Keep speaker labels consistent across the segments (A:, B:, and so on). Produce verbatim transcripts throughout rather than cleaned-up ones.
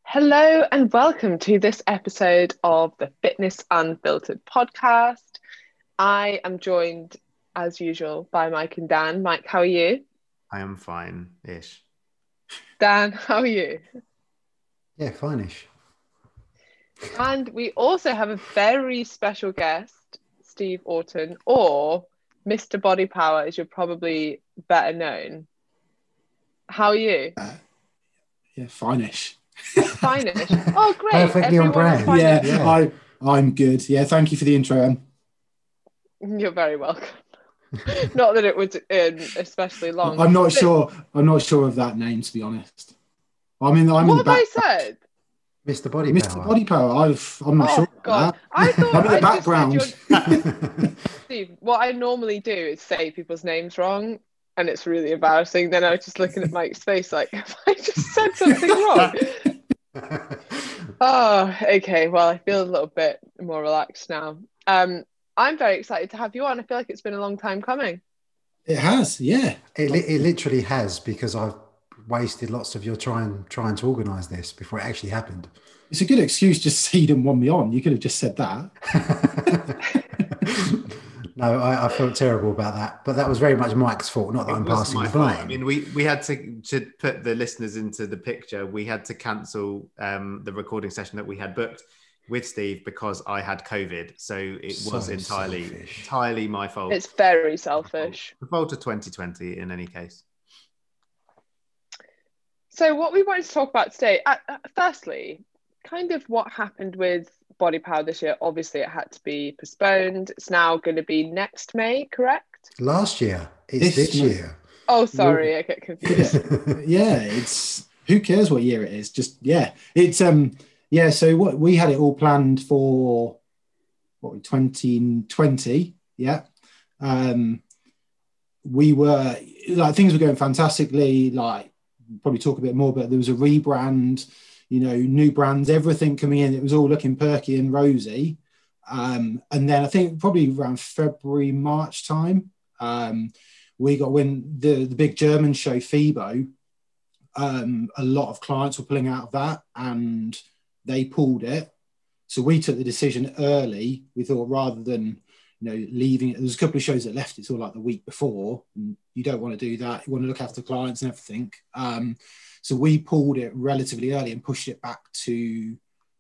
A: Hello and welcome to this episode of the Fitness Unfiltered podcast. I am joined, as usual, by Mike and Dan. Mike, how are you?
B: I am fine-ish.
A: Dan, how are you?
C: Yeah, fine-ish.
A: And we also have a very special guest, Steve Orton, or Mister Body Power, as you're probably better known. How are you?
D: Uh, yeah, fine-ish.
A: Fine-ish. Oh, great.
C: Perfectly on
A: Everyone is
C: brand.
A: fine-ish.
D: Yeah,
C: Yeah.
D: I, I'm good. Yeah, thank you for the intro, Em.
A: You're very welcome. Not that it was um, especially long.
D: I'm not
A: but
D: sure. I'm not sure of that name, to be honest. I'm in. I'm in
A: What
D: the
A: have
D: back.
A: I said?
C: Mister Body
D: Mister
C: Power.
D: Body Power. I've. I'm not
A: Oh,
D: sure about
A: God.
D: that.
A: I thought
D: I'm in the
A: I just said
D: background.
A: your- Steve, what I normally do is say people's names wrong, and it's really embarrassing. Then I was just looking at Mike's face like, have I just said something wrong? Oh, okay. Well, I feel a little bit more relaxed now. Um, I'm very excited to have you on. I feel like it's been a long time coming.
D: It has. Yeah.
C: It, li- it literally has, because I've wasted lots of your time trying to organise this before it actually happened.
D: It's a good excuse just to say you didn't want me on. You could have just said that.
C: No, I, I felt terrible about that, but that was very much Mike's fault, not that
B: It
C: I'm
B: wasn't
C: passing
B: my
C: the
B: fault.
C: blame.
B: I mean, we we had to to put the listeners into the picture. We had to cancel um, the recording session that we had booked with Steve because I had COVID. So it
C: So
B: was entirely
C: selfish.
B: entirely my fault.
A: It's very selfish.
B: The fault of twenty twenty in any case.
A: So what we wanted to talk about today, uh, uh, firstly, kind of what happened with Body Power this year. Obviously, it had to be postponed. It's now going to be next May, correct?
C: Last year, it's
D: This
C: this,
D: month.
C: year.
A: Oh, sorry, I get confused.
D: Yeah. It's who cares what year it is? Just yeah. It's um yeah. So what we had it all planned for what twenty twenty. Yeah. Um, we were like things were going fantastically. Like probably talk a bit more, but there was a rebrand. You know, new brands, everything coming in. It was all looking perky and rosy. Um, and then I think probably around February, March time, um, we got when the, the big German show FIBO, um, a lot of clients were pulling out of that and they pulled it. So we took the decision early. We thought rather than, you know, leaving it, there's a couple of shows that left it sort of like the week before. And you don't want to do that. You want to look after clients and everything. Um, So we pulled it relatively early and pushed it back to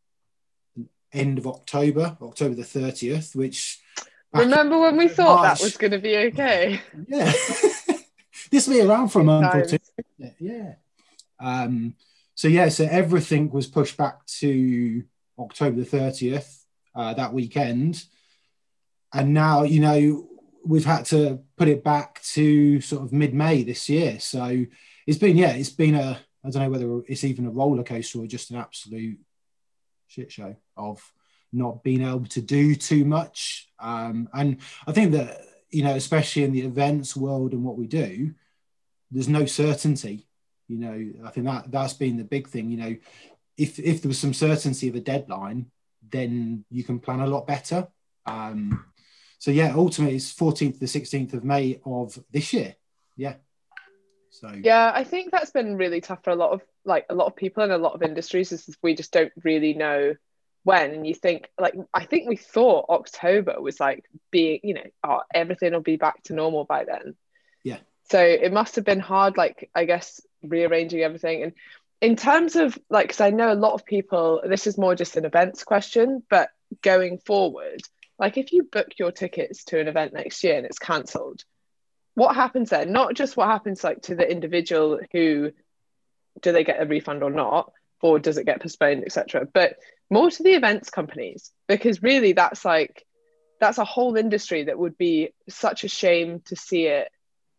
D: end of October, October the thirtieth, which...
A: Remember when we thought
D: March,
A: that was going to be okay?
D: Yeah. This will be around for a month
A: Times.
D: or two. Yeah. Um, so, yeah, so everything was pushed back to October the thirtieth, uh, that weekend. And now, you know, we've had to put it back to sort of mid-May this year. So it's been, yeah, it's been a... I don't know whether it's even a roller coaster or just an absolute shit show of not being able to do too much. Um, and I think that, you know, especially in the events world and what we do, there's no certainty. You know, I think that that's been the big thing. You know, if if there was some certainty of a deadline, then you can plan a lot better. Um, so yeah, ultimately it's fourteenth to the sixteenth of May of this year. Yeah. So
A: Yeah, I think that's been really tough for a lot of like a lot of people in a lot of industries. Is we just don't really know when. And you think like I think we thought October was like being, you know, oh, everything will be back to normal by then.
D: Yeah.
A: So it must have been hard, like I guess rearranging everything. And in terms of like, because I know a lot of people, this is more just an events question, but going forward, like if you book your tickets to an event next year and it's cancelled, what happens then? Not just what happens like to the individual who do they get a refund or not, or does it get postponed, et cetera. But more to the events companies, because really that's like that's a whole industry that would be such a shame to see it.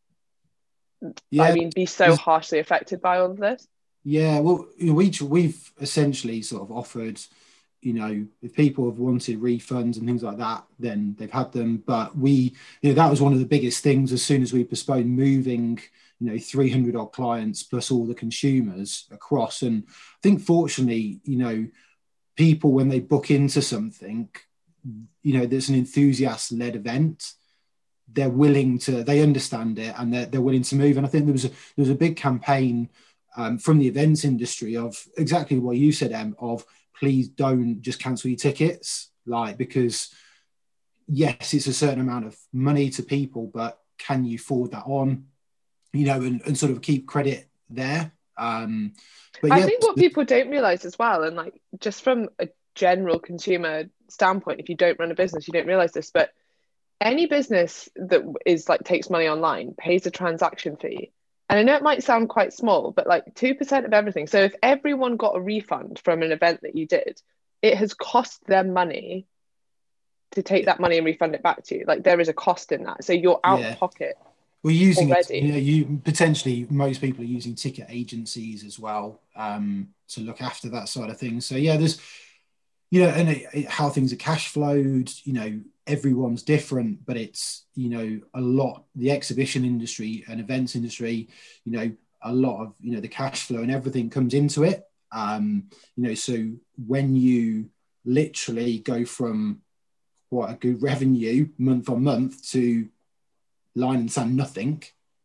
D: yeah,
A: I mean, be so harshly affected by all of this.
D: yeah. Well, you know, we we've essentially sort of offered, you know, if people have wanted refunds and things like that, then they've had them. But we, you know, that was one of the biggest things as soon as we postponed moving, you know, three hundred odd clients plus all the consumers across. And I think fortunately, you know, people, when they book into something, you know, there's an enthusiast led event, they're willing to, they understand it and they're, they're willing to move. And I think there was a, there was a big campaign um, from the events industry of exactly what you said, Em, of please don't just cancel your tickets, like, because yes, it's a certain amount of money to people, but can you forward that on, you know, and, and sort of keep credit there. Um, but
A: I
D: yeah,
A: think what people don't realize as well, and like just from a general consumer standpoint, if you don't run a business, you don't realize this, but any business that is like takes money online pays a transaction fee. And I know it might sound quite small, but like two percent of everything. So if everyone got a refund from an event that you did, it has cost them money to take that money and refund it back to you. Like there is a cost in that. So you're out
D: Yeah.
A: of pocket.
D: We're using
A: already.
D: it, you know, you potentially most people are using ticket agencies as well um, to look after that side of things. So yeah, there's, you know, and it, it, how things are cash flowed, you know, everyone's different, but it's, you know, a lot, the exhibition industry and events industry, you know, a lot of, you know, the cash flow and everything comes into it. Um, you know, so when you literally go from what a good revenue month on month to line and sand nothing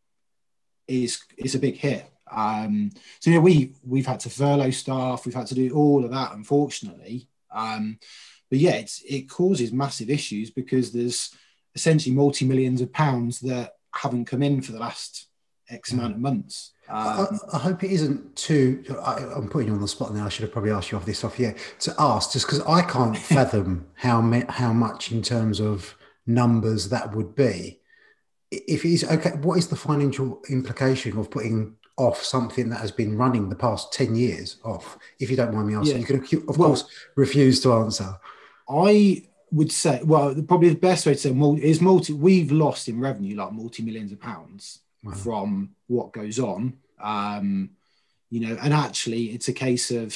D: is is a big hit. Um, so yeah, we we've had to furlough staff, we've had to do all of that, unfortunately. Um, but yeah, it's, it causes massive issues because there's essentially multi millions of pounds that haven't come in for the last X
C: Yeah.
D: amount of months.
C: Um, I, I hope it isn't too. I, I'm putting you on the spot now. I should have probably asked you off this off, yeah, to ask just because I can't fathom how me, how much in terms of numbers that would be. If it's okay, what is the financial implication of putting off something that has been running the past ten years off? If you don't mind me asking,
D: Yeah.
C: you can of
D: well,
C: course refuse to answer.
D: I would say, well, probably the best way to say is multi. We've lost in revenue like multi millions of pounds wow. from what goes on. Um, you know, and actually, it's a case of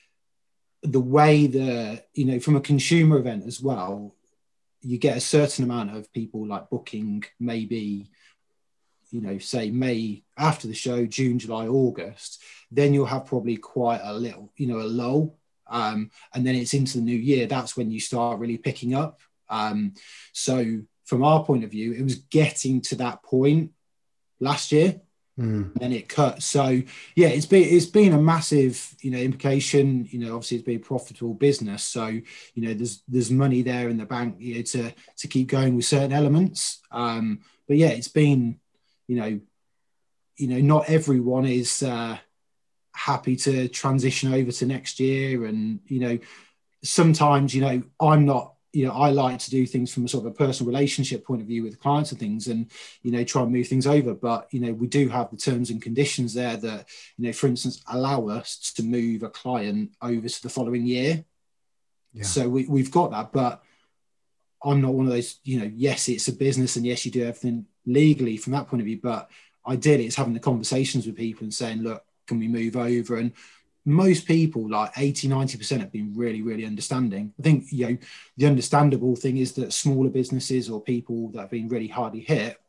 D: the way the you know from a consumer event as well. You get a certain amount of people like booking maybe, you know, say May after the show, June, July, August, then you'll have probably quite a little, you know, a lull. Um, and then it's into the new year. That's when you start really picking up. Um, so from our point of view, it was getting to that point last year. Mm. And then it cut. So yeah, it's been it's been a massive, you know, implication. You know, obviously it's been a profitable business. So, you know, there's there's money there in the bank, you know, to to keep going with certain elements. Um, but yeah, it's been, you know, you know, not everyone is uh, happy to transition over to next year. And, you know, sometimes, you know, I'm not, you know, I like to do things from a sort of a personal relationship point of view with clients and things and, you know, try and move things over. But, you know, we do have the terms and conditions there that, you know, for instance, allow us to move a client over to the following year. Yeah. So we, we've got that, but I'm not one of those, you know, yes, it's a business and yes, you do everything legally from that point of view. But ideally it's having the conversations with people and saying, look, can we move over? And most people, like eighty, ninety percent have been really, really understanding. I think, you know, the understandable thing is that smaller businesses or people that have been really hardly hit,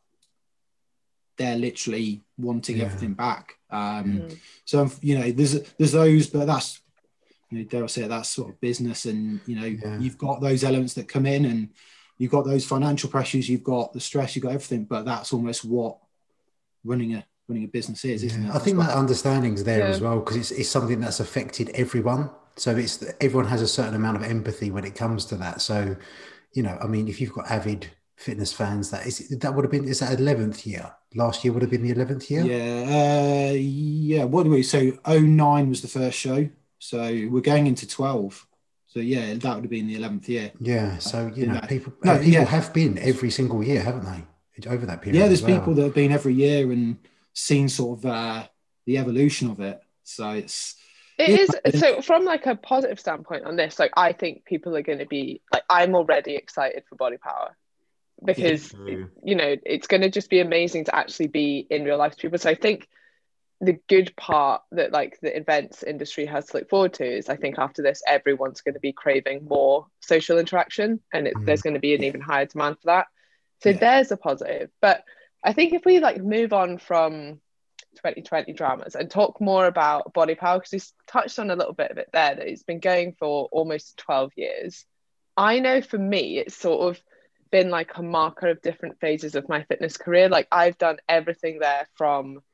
D: they're literally wanting yeah. everything back. Um, mm. So, you know, there's there's those, but that's, you know, dare I say it, that's sort of business. And, you know, yeah. you've got those elements that come in and you've got those financial pressures, you've got the stress, you've got everything, but that's almost what running a running a business is, isn't
C: yeah,
D: it?
C: I think that understanding's there
A: yeah.
C: as well, because it's, it's something that's affected everyone. So it's everyone has a certain amount of empathy when it comes to that. So, you know, I mean, if you've got avid fitness fans, that is that would have been is that eleventh year? Last year would have been the eleventh year.
D: Yeah, uh, yeah. What do we? So oh nine was the first show. So we're going into twelve. So yeah, that would have been the eleventh year.
C: Yeah. So you know,
D: that.
C: people
D: no,
C: people
D: yeah.
C: have been every single year, haven't they? Over that period.
D: Yeah, there's
C: as well.
D: people that have been every year and seen sort of uh, the evolution of it. So it's
A: it yeah. is so from like a positive standpoint on this, like I think people are going to be like, I'm already excited for Body Power because yeah. you know, it's going to just be amazing to actually be in real life to people. So I think the good part that like the events industry has to look forward to is I think after this everyone's going to be craving more social interaction and it, mm. there's going to be an yeah. even higher demand for that. So yeah. there's a positive. But I think if we like move on from twenty twenty dramas and talk more about Body Power, because we touched on a little bit of it there, that it's been going for almost twelve years. I know for me, it's sort of been like a marker of different phases of my fitness career. Like I've done everything there from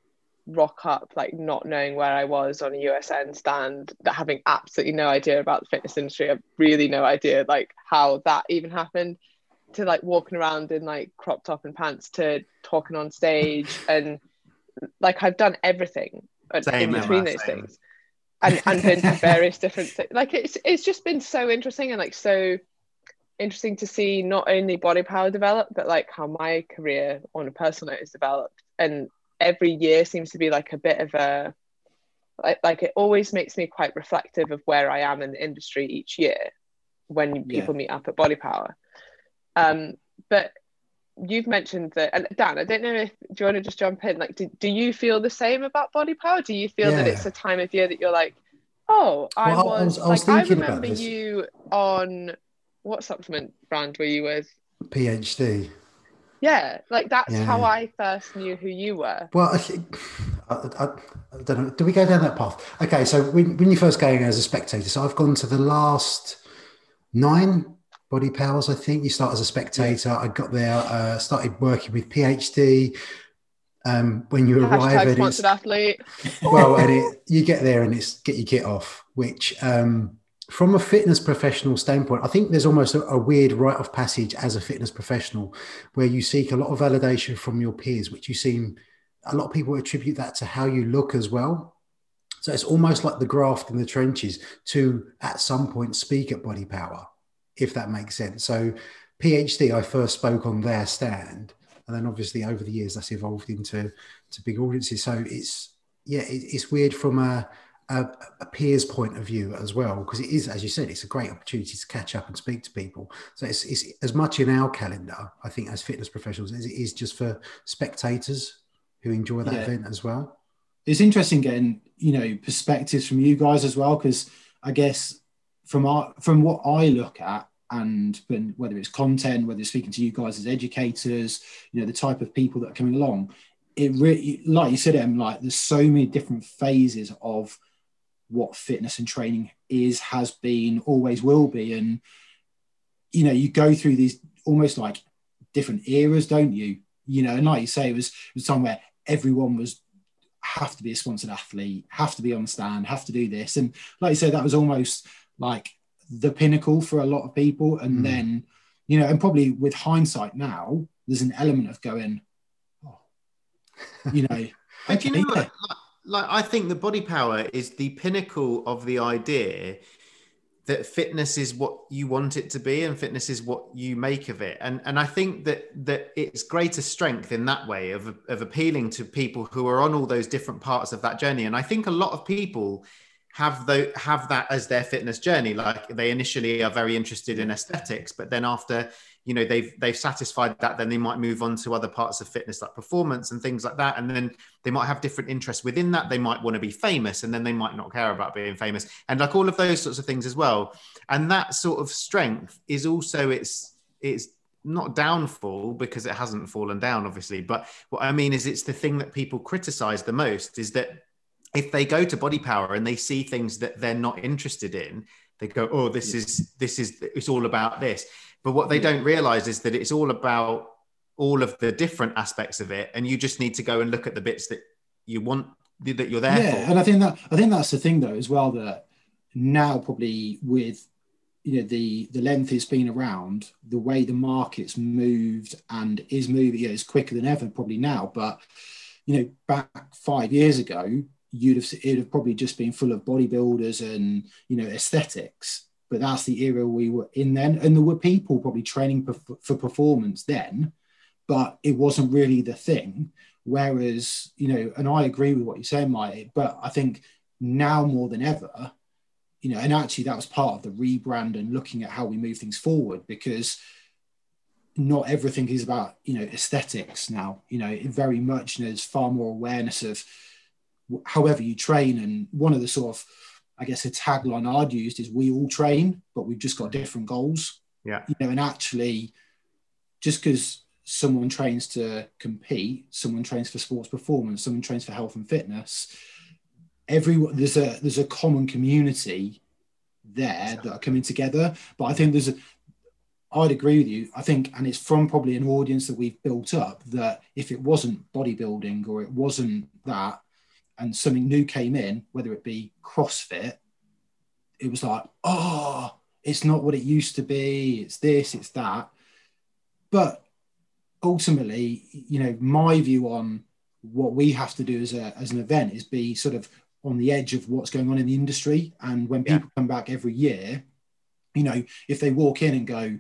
A: rock up like not knowing where I was on a U S N stand, that having absolutely no idea about the fitness industry, I've really no idea like how that even happened, to like walking around in like crop top and pants, to talking on stage, and like I've done everything
B: Same,
A: in between
B: Emma,
A: those
B: same.
A: things, and and been to various different things. Like it's it's just been so interesting, and like so interesting to see not only Body Power develop, but like how my career on a personal note has developed. And every year seems to be like a bit of a like, like it always makes me quite reflective of where I am in the industry each year when people yeah. meet up at Body Power. Um, but you've mentioned that, and Dan, I don't know if, do you want to just jump in? Like, do, do you feel the same about Body Power? Do you feel yeah. that it's a time of year that you're like, oh, I, well, was, I was, I was like, I remember you on, what supplement brand were you with?
C: PhD.
A: Yeah, like that's yeah. how I first knew who you were.
C: Well, I, think, I, I, I don't know. Do we go down that path? Okay, so when, when you first go as a spectator, so I've gone to the last nine Body Powers, I think. You start as a spectator. Yeah. I got there, uh, started working with PhD. Um, when you arrive,
A: Hashtag sponsored athlete.
C: Well, and it, you get there and it's get your kit off, which um, from a fitness professional standpoint, I think there's almost a, a weird rite of passage as a fitness professional where you seek a lot of validation from your peers, which you seem, a lot of people attribute that to how you look as well. So it's almost like the graft in the trenches to at some point speak at Body Power, if that makes sense. So PhD, I first spoke on their stand, and then obviously over the years that's evolved into to big audiences. So it's, yeah, it, it's weird from a, a, a peer's point of view as well, because it is, as you said, it's a great opportunity to catch up and speak to people. So it's, it's as much in our calendar, I think, as fitness professionals as it is just for spectators who enjoy that yeah. event as well.
D: It's interesting getting, you know, perspectives from you guys as well, because I guess from our, from what I look at, and whether it's content, whether it's speaking to you guys as educators, you know, the type of people that are coming along, it really, like you said, Em, like there's so many different phases of what fitness and training is, has been, always will be. And, you know, you go through these almost like different eras, don't you? You know, and like you say, it was, it was time where everyone was, have to be a sponsored athlete, have to be on the stand, have to do this. And like you said, that was almost like the pinnacle for a lot of people. And mm. then, you know, and probably with hindsight now, there's an element of going, oh, you know,
B: okay, you know yeah. like, like I think the Body Power is the pinnacle of the idea that fitness is what you want it to be and fitness is what you make of it. And and I think that that it's greater strength in that way of, of appealing to people who are on all those different parts of that journey. And I think a lot of people have the, have that as their fitness journey. Like they initially are very interested in aesthetics, but then after, you know, they've, they've satisfied that, then they might move on to other parts of fitness like performance and things like that. And then they might have different interests within that. They might want to be famous and then they might not care about being famous, and like all of those sorts of things as well. And that sort of strength is also its, it's not downfall, because it hasn't fallen down obviously. But what I mean is it's the thing that people criticize the most, is that if they go to Body Power and they see things that they're not interested in, they go, oh, this is, this is, it's all about this. But what they don't realize is that it's all about all of the different aspects of it. And you just need to go and look at the bits that you want, that you're there
D: yeah,
B: for.
D: And I think that, I think that's the thing though, as well, that now probably with, you know, the, the length it's been around, the way the market's moved and is moving, you know, is quicker than ever probably now. But, you know, back five years ago, you'd have, it'd have probably just been full of bodybuilders and, you know, aesthetics. But that's the era we were in then. And there were people probably training for performance then, but it wasn't really the thing. Whereas, you know, and I agree with what you're saying, Mike, but I think now more than ever, you know, and actually that was part of the rebrand and looking at how we move things forward, because not everything is about, you know, aesthetics now. You know, it very much, you know, there's far more awareness of however you train. And one of the sort of, I guess, a tagline I'd used is we all train, but we've just got different goals.
B: Yeah.
D: You know, and actually just because someone trains to compete, someone trains for sports performance, someone trains for health and fitness, everyone, there's a, there's a common community there that are coming together. But I think there's a, I'd agree with you. I think, and it's from probably an audience that we've built up, that if it wasn't bodybuilding or it wasn't that, and something new came in, whether it be CrossFit, it was like, oh, it's not what it used to be. It's this, it's that. But ultimately, you know, my view on what we have to do as a as an event is be sort of on the edge of what's going on in the industry. And when people yeah. come back every year, you know, if they walk in and go,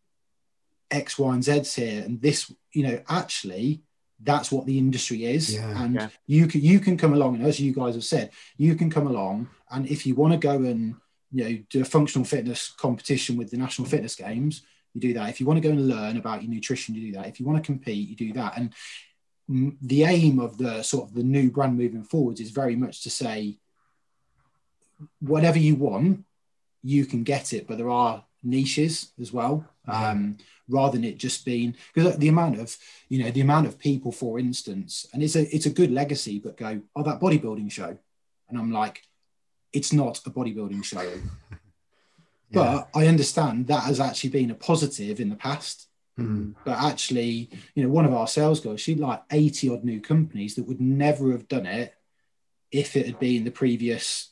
D: X, Y, and Z's here, and this, you know, actually, that's what the industry is.
C: Yeah,
D: and
C: yeah.
D: you can you can come along, and as you guys have said, you can come along, and if you want to go and, you know, do a functional fitness competition with the National Fitness Games, you do that. If you want to go and learn about your nutrition, you do that. If you want to compete, you do that. And the aim of the sort of the new brand moving forwards is very much to say, whatever you want, you can get it, but there are niches as well. Yeah. Um, rather than it just being, because the amount of, you know, the amount of people, for instance, and it's a it's a good legacy, but go, oh, that bodybuilding show. And I'm like, it's not a bodybuilding show. Yeah. But I understand that has actually been a positive in the past.
C: Mm.
D: But actually, you know, one of our sales guys, she'd like eighty odd new companies that would never have done it if it had been the previous,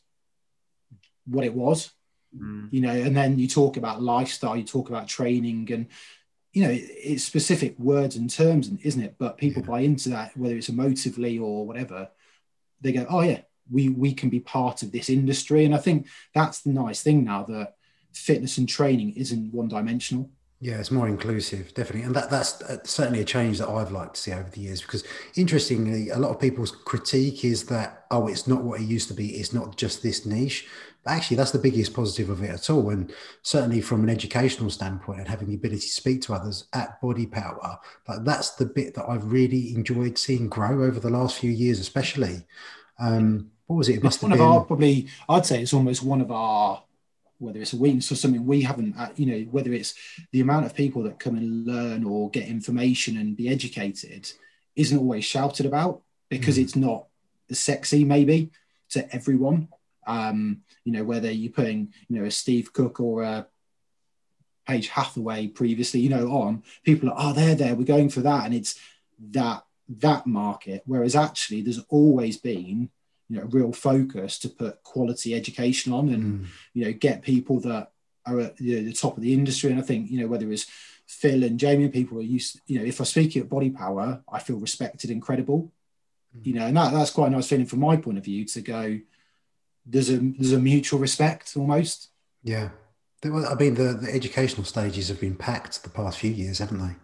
D: what it was. Mm. You know, and then you talk about lifestyle, you talk about training, and, you know, it's specific words and terms, isn't it? But people yeah. buy into that, whether it's emotively or whatever. They go, oh yeah, we we can be part of this industry. And I think that's the nice thing now, that fitness and training isn't one dimensional.
C: Yeah, it's more inclusive, definitely. And that that's certainly a change that I've liked to see over the years, because interestingly, a lot of people's critique is that, oh, it's not what it used to be. It's not just this niche. But actually, that's the biggest positive of it at all. And certainly from an educational standpoint and having the ability to speak to others at Body Power, like that's the bit that I've really enjoyed seeing grow over the last few years, especially. Um, what was it? It must
D: it's
C: have
D: one
C: been...
D: of our, probably, I'd say it's almost one of our, whether it's a weakness or something we haven't, you know, whether it's the amount of people that come and learn or get information and be educated isn't always shouted about, because mm. it's not as sexy maybe to everyone. Um, you know, whether you're putting, you know, a Steve Cook or a Paige Hathaway previously, you know, on, people are, oh, they're there, we're going for that. And it's that, that market. Whereas actually there's always been, you know, a real focus to put quality education on and, mm. you know, get people that are at you know, the top of the industry. And I think, you know, whether it's Phil and Jamie and people are used, you know, if I speak at Body Power, I feel respected and credible, mm. you know, and that, that's quite a nice feeling from my point of view, to go, there's a, there's a mutual respect almost.
C: Yeah. I mean, the, the educational stages have been packed the past few years, haven't they?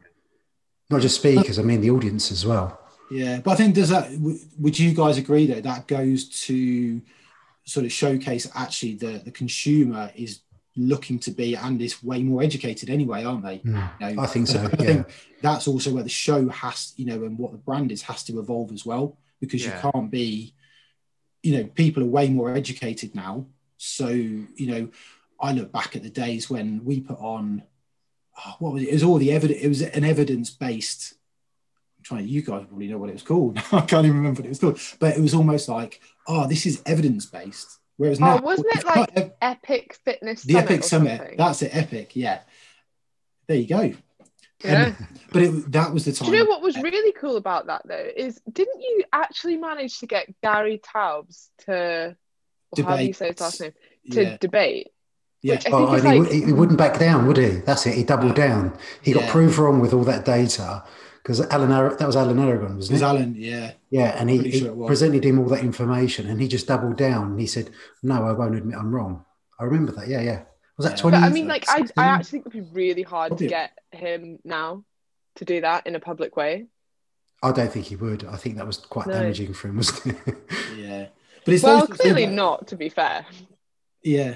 C: Not just speakers, I mean, the audience as well.
D: Yeah, but I think, does that, would you guys agree that that goes to sort of showcase actually the, the consumer is looking to be, and is way more educated anyway, aren't they?
C: Mm,
D: you know,
C: I think so,
D: I
C: yeah.
D: think that's also where the show has, you know, and what the brand is has to evolve as well, because yeah. you can't be, you know, people are way more educated now. So, you know, I look back at the days when we put on, oh, what was it? It was all the evidence, it was an evidence-based, trying you guys probably know what it was called. I can't even remember what it was called, but it was almost like, oh, this is evidence-based. Whereas now,
A: oh, wasn't it like ev- Epic Fitness
D: the
A: Summit
D: Epic Summit?
A: Something?
D: That's it, Epic. Yeah, there you go.
A: Yeah.
D: Um, but it, that was the time.
A: Do you know what was really cool about that though? Is didn't you actually manage to get Gary Taubes to, or how do you say his last name, to
D: yeah.
A: debate?
D: Yeah.
A: Which I
C: oh,
A: think is
C: and
A: like...
C: he, he wouldn't back down, would he? That's it. He doubled
D: no.
C: down. He
D: yeah.
C: got proved wrong with all that data, because Alan, Ar- that was Alan Aragon, wasn't it?
D: It was Alan, yeah.
C: Yeah, and he,
D: sure
C: he presented him all that information, and he just doubled down. And he said, "No, I won't admit I'm wrong." I remember that. Yeah, yeah. Was that
D: yeah.
C: twenty?
A: But I mean, like, I, I actually think it would be really hard Probably. to get him now to do that in a public way.
C: I don't think he would. I think that was quite no. damaging for him, wasn't it?
D: Yeah, but it's
A: well, clearly about, not. To be fair.
D: Yeah,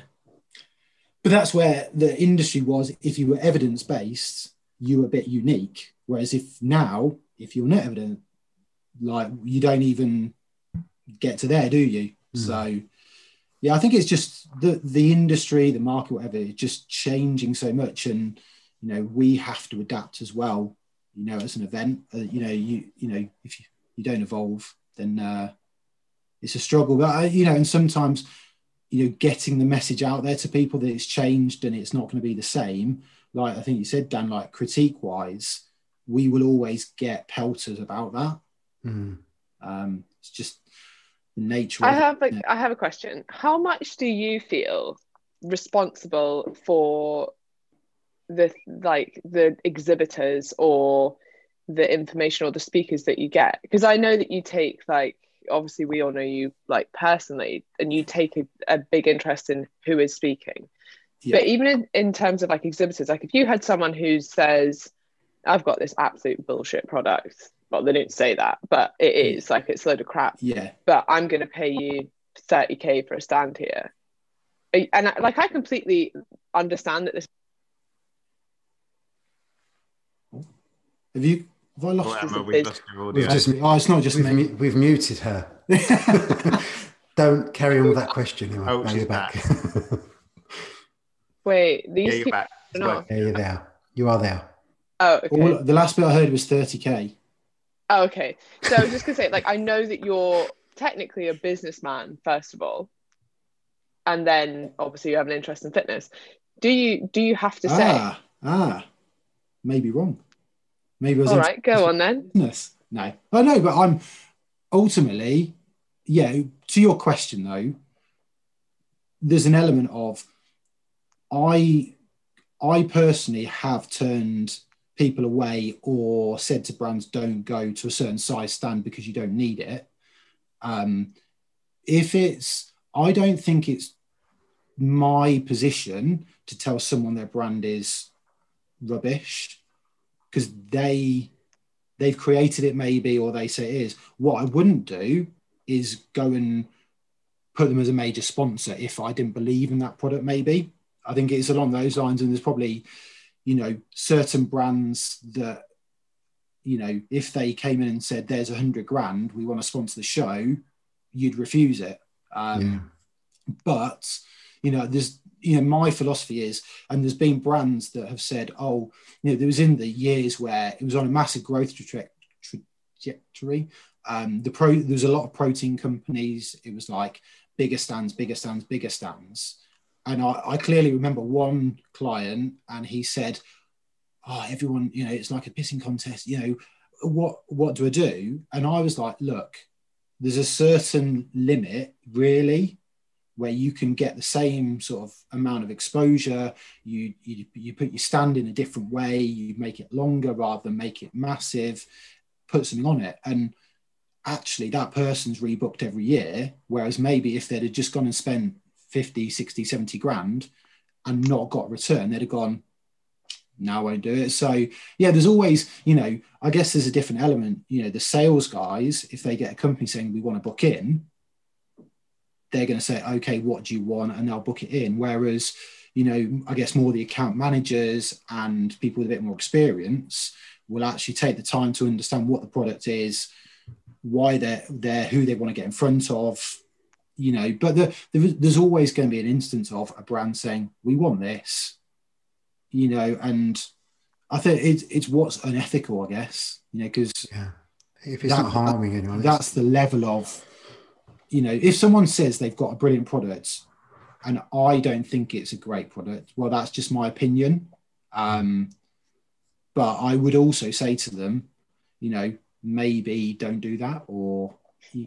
D: but that's where the industry was. If you were evidence based, you were a bit unique. Whereas if now, if you're not evident, like you don't even get to there, do you? Mm. So, yeah, I think it's just the the industry, the market, whatever, is just changing so much, and you know we have to adapt as well. You know, as an event, uh, you know, you you know, if you, you don't evolve, then uh, it's a struggle. But uh, you know, and sometimes you know, getting the message out there to people that it's changed and it's not going to be the same. Like I think you said, Dan, like critique wise, we will always get pelters about that.
C: Mm.
D: Um, it's just, the nature
A: I
D: of
A: have
D: it.
A: a, I have a question. How much do you feel responsible for the like the exhibitors or the information or the speakers that you get? Because I know that you take like obviously we all know you like personally, and you take a, a big interest in who is speaking.
D: Yeah.
A: But even in, in terms of like exhibitors, like if you had someone who says, I've got this absolute bullshit product. Well, they don't say that, but it is like it's a load of crap.
D: Yeah.
A: But I'm going to pay you thirty K for a stand here. And I, like I completely understand that this.
D: Have you? Have I lost?
B: Oh,
A: This
B: Emma,
A: is
B: we've
A: his-
B: lost your
C: We've
B: audio.
C: just
D: Oh, it's not just
C: we've,
D: me.
C: mu- we've muted her. Don't carry on with that question. Emma.
B: Oh,
C: Now
B: she's
C: you're back.
A: Wait, these
B: Yeah, you're
A: people
B: back.
A: are
B: It's
A: not.
B: working.
C: Yeah, you're there. You are there.
A: Oh, okay.
D: All, the last bit I heard was thirty K.
A: Oh, okay. So I was just gonna say, like, I know that you're technically a businessman, first of all, and then obviously you have an interest in fitness. Do you do you have to say?
D: Ah, ah, maybe wrong. Maybe I was
A: All
D: in
A: right, go on then.
D: business. No, I know, but I'm ultimately, yeah. To your question though, there's an element of I, I personally have turned people away or said to brands, don't go to a certain size stand because you don't need it. Um, if it's, I don't think it's my position to tell someone their brand is rubbish because they they've created it maybe, or they say it is. What I wouldn't do is go and put them as a major sponsor if I didn't believe in that product. Maybe I think it's along those lines, and there's probably, you know, certain brands that, you know, if they came in and said there's a hundred grand, we want to sponsor the show, you'd refuse it. Um, yeah. But you know, there's, you know, my philosophy is, and there's been brands that have said, oh, you know, there was in the years where it was on a massive growth tra- trajectory. Um, the pro, there was a lot of protein companies. It was like bigger stands, bigger stands, bigger stands. And I, I clearly remember one client, and he said, oh, everyone, you know, it's like a pissing contest, you know, what, what do I do? And I was like, look, there's a certain limit really where you can get the same sort of amount of exposure. You, you, you put your stand in a different way, you make it longer rather than make it massive, put something on it. And actually that person's rebooked every year. Whereas maybe if they'd have just gone and spent fifty, sixty, seventy grand and not got a return, they'd have gone, no, I won't do it. So yeah, there's always, you know, I guess there's a different element. You know, the sales guys, if they get a company saying we want to book in, they're going to say, okay, what do you want? And they'll book it in. Whereas, you know, I guess more the account managers and people with a bit more experience will actually take the time to understand what the product is, why they're there, who they want to get in front of, you know. But the, the, there's always going to be an instance of a brand saying, we want this, you know, and I think it's, it's what's unethical, I guess, you know, because
C: yeah. If it's that, not harming anyone,
D: that's the level of, you know, if someone says they've got a brilliant product and I don't think it's a great product, well, that's just my opinion. Um, but I would also say to them, you know, maybe don't do that, or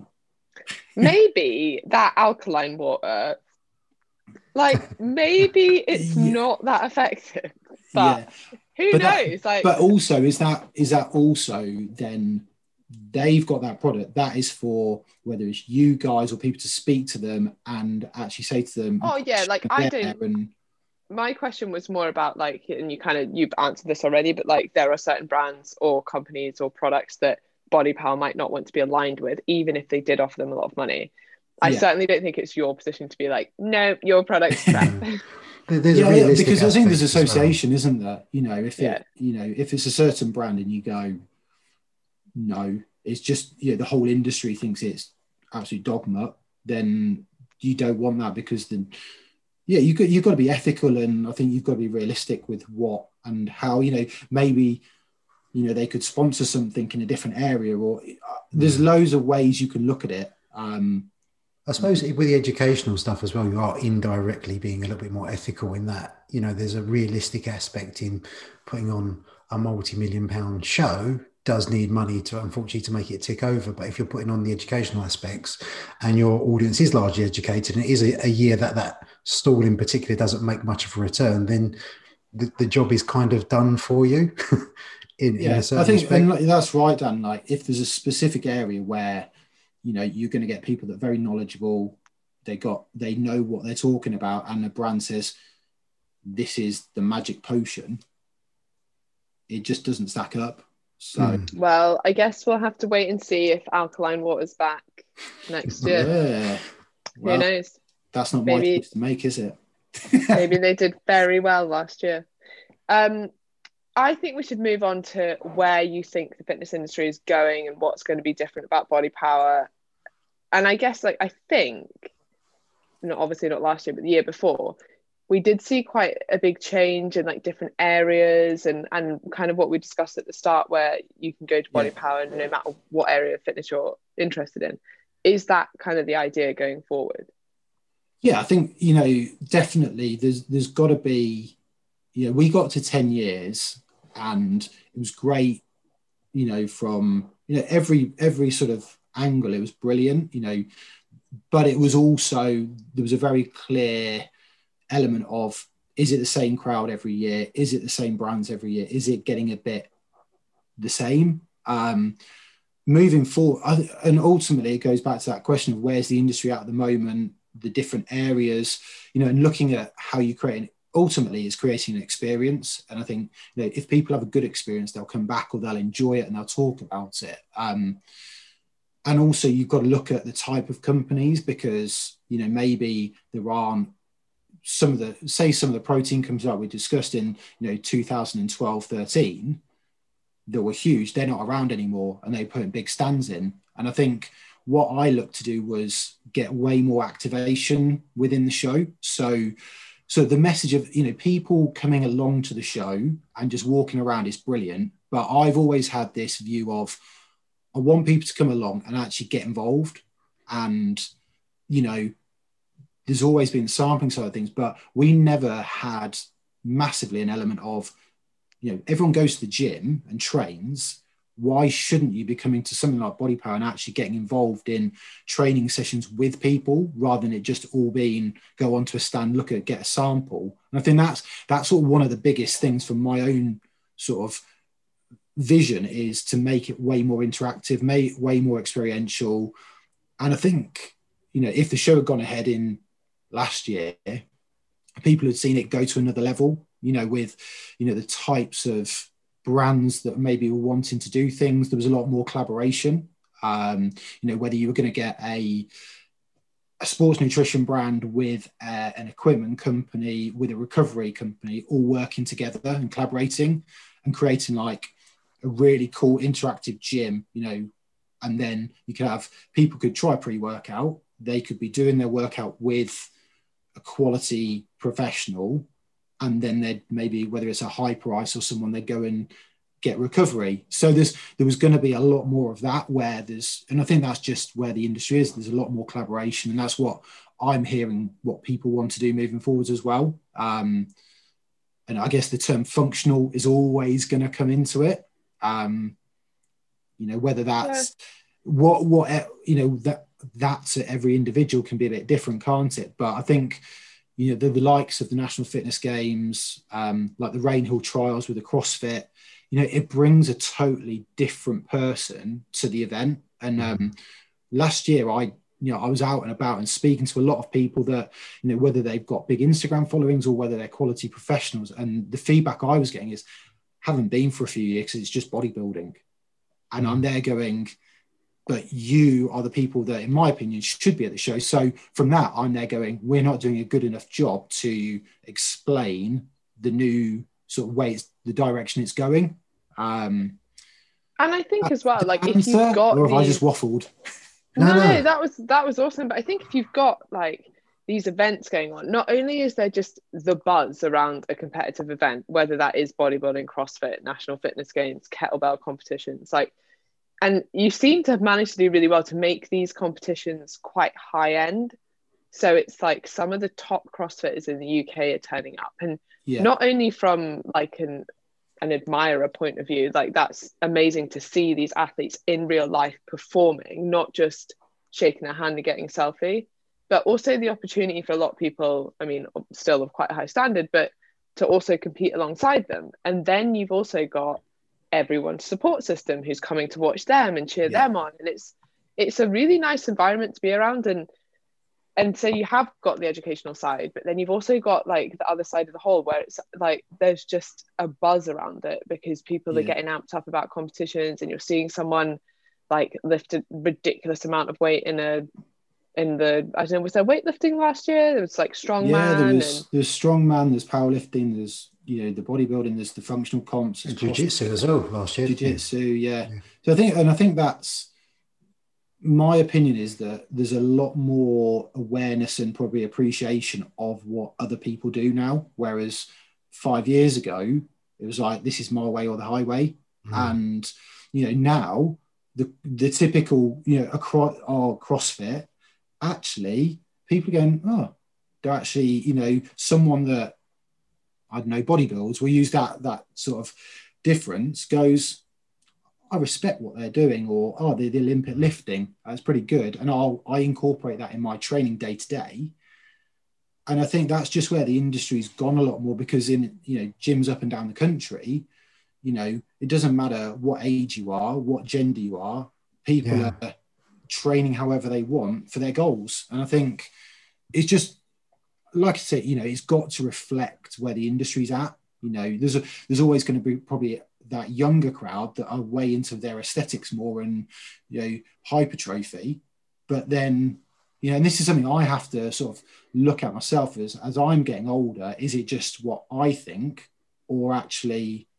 A: maybe that alkaline water, like maybe it's yeah. not that effective. But yeah. who
D: but
A: knows?
D: That,
A: like,
D: but also, is that is that also then they've got that product that is for whether it's you guys or people to speak to them and actually say to them,
A: oh yeah, like I don't.
D: And,
A: my question was more about like, and you kind of you've answered this already, but like there are certain brands or companies or products that Body Power might not want to be aligned with, even if they did offer them a lot of money. I yeah. certainly don't think it's your position to be like, no, your product's crap.
C: There's
D: yeah,
C: a
D: because I think there's association, well. isn't there? You know, if it,
A: yeah.
D: you know, if it's a certain brand and you go, no, it's just, you know, the whole industry thinks it's absolute dogma, then you don't want that, because then, yeah, you got you've got to be ethical, and I think you've got to be realistic with what and how. You know, maybe, you know, they could sponsor something in a different area, or uh, there's loads of ways you can look at it. Um,
C: I suppose with the educational stuff as well, you are indirectly being a little bit more ethical in that, you know, there's a realistic aspect in putting on a multi-million pound show does need money to, unfortunately, to make it tick over. But if you're putting on the educational aspects and your audience is largely educated, and it is a, a year that that stall in particular doesn't make much of a return, then the, the job is kind of done for you. in,
D: yeah,
C: in a certain
D: I think
C: respect.
D: and like, that's right, Dan. Like if there's a specific area where, you know, you're going to get people that are very knowledgeable, they got, they know what they're talking about, and the brand says, this is the magic potion, it just doesn't stack up. So,
C: Mm.
A: Well, I guess we'll have to wait and see if alkaline water's back next year.
D: yeah. Well,
A: Who knows?
D: that's not my
A: Maybe-
D: choice to make, is it?
A: Maybe they did very well last year. Um, I think we should move on to where you think the fitness industry is going and what's going to be different about body power. And I guess, like, I think, not obviously not last year, but the year before, we did see quite a big change in like different areas and, and kind of what we discussed at the start, where you can go to body
D: Yeah.
A: power no matter what area of fitness you're interested in. Is that kind of the idea going forward?
D: Yeah, I think, you know, definitely there's there's got to be, you know, we got to ten years and it was great, you know, from, you know, every every sort of angle, it was brilliant, you know, but it was also, there was a very clear element of, is it the same crowd every year? Is it the same brands every year? Is it getting a bit the same? Um, moving forward, and ultimately it goes back to that question of where's the industry at the moment, the different areas, you know, and looking at how you create an, ultimately is creating an experience. And I think, you know, if people have a good experience, they'll come back or they'll enjoy it and they'll talk about it. Um, and also you've got to look at the type of companies, because, you know, maybe there aren't some of the, say some of the protein companies that we discussed in, you know, two thousand twelve, thirteen, that were huge, they're not around anymore and they put big stands in. And I think what I looked to do was get way more activation within the show. So, so the message of, you know, people coming along to the show and just walking around is brilliant. But I've always had this view of, I want people to come along and actually get involved. And, you know, there's always been the sampling side of things, but we never had massively an element of, you know, everyone goes to the gym and trains. Why shouldn't you be coming to something like Body Power and actually getting involved in training sessions with people, rather than it just all being go onto a stand, look at, get a sample? And I think that's that's sort of one of the biggest things from my own sort of vision, is to make it way more interactive, make way more experiential. And I think, you know, if the show had gone ahead in last year, people had seen it go to another level, you know, with, you know, the types of brands that maybe were wanting to do things. There was a lot more collaboration. Um, you know, whether you were going to get a, a sports nutrition brand with uh, an equipment company, with a recovery company, all working together and collaborating and creating like a really cool interactive gym, you know, and then you could have people could try pre-workout. They could be doing their workout with a quality professional, and then they'd maybe, whether it's a high price or someone, they'd go and get recovery. So there's there was going to be a lot more of that, where there's, and I think that's just where the industry is. There's a lot more collaboration, and that's what I'm hearing what people want to do moving forwards as well. Um, and I guess the term functional is always going to come into it. Um, you know, whether that's yeah. what what you know that that's every individual can be a bit different, can't it? But I think, you know, the, the likes of the National Fitness Games, um, like the Rainhill Trials with the CrossFit, you know, it brings a totally different person to the event. And um, last year, I, you know, I was out and about and speaking to a lot of people that, you know, whether they've got big Instagram followings or whether they're quality professionals. And the feedback I was getting is, haven't been for a few years because it's just bodybuilding. And mm. I'm there going, but you are the people that, in my opinion, should be at the show. So from that, I'm there going, we're not doing a good enough job to explain the new sort of way it's, the direction it's going. Um,
A: and I think as well, like
D: answer,
A: if you've got,
D: or have
A: these...
D: I just waffled?
A: No, no, no, that was that was awesome. But I think if you've got like these events going on, not only is there just the buzz around a competitive event, whether that is bodybuilding, CrossFit, National Fitness Games, kettlebell competitions, like. And you seem to have managed to do really well to make these competitions quite high end. So it's like some of the top CrossFitters in the U K are turning up. And
D: yeah.
A: not only from like an an admirer point of view, like that's amazing to see these athletes in real life performing, not just shaking their hand and getting a selfie, but also the opportunity for a lot of people, I mean, still of quite a high standard, but to also compete alongside them. And then you've also got everyone's support system who's coming to watch them and cheer
D: Yeah.
A: them on. And it's it's a really nice environment to be around. And and so you have got the educational side, but then you've also got like the other side of the whole where it's like there's just a buzz around it because people
D: Yeah.
A: are getting amped up about competitions, and you're seeing someone like lift a ridiculous amount of weight in a in the I don't know, was there weightlifting last year? There was like strongman.
D: Yeah, there was
A: and
D: there's strongman, there's powerlifting, there's you know the bodybuilding, there's the functional comps,
C: And
D: there's
C: jiu-jitsu as well last year.
D: jiu-jitsu, yeah.
C: Yeah.
D: So I think, and I think that's my opinion is that there's a lot more awareness and probably appreciation of what other people do now. Whereas five years ago, it was like, this is my way or the highway.
C: Mm.
D: And, you know, now the, the typical, you know, across our CrossFit, actually people are going, oh, they're actually, you know, someone that, I don't know, bodybuilds, we'll use that, that sort of difference goes, I respect what they're doing, or oh, the, the Olympic lifting, that's pretty good, and I'll I incorporate that in my training day to day. And I think that's just where the industry's gone a lot more, because in you know gyms up and down the country, you know it doesn't matter what age you are, what gender you are, people
C: Yeah.
D: are training however they want for their goals. And I think it's just like I said, you know, it's got to reflect where the industry's at. You know, there's a, there's always going to be probably that younger crowd that are way into their aesthetics more and, you know, hypertrophy. But then, you know, and this is something I have to sort of look at myself as, as I'm getting older, is it just what I think, or actually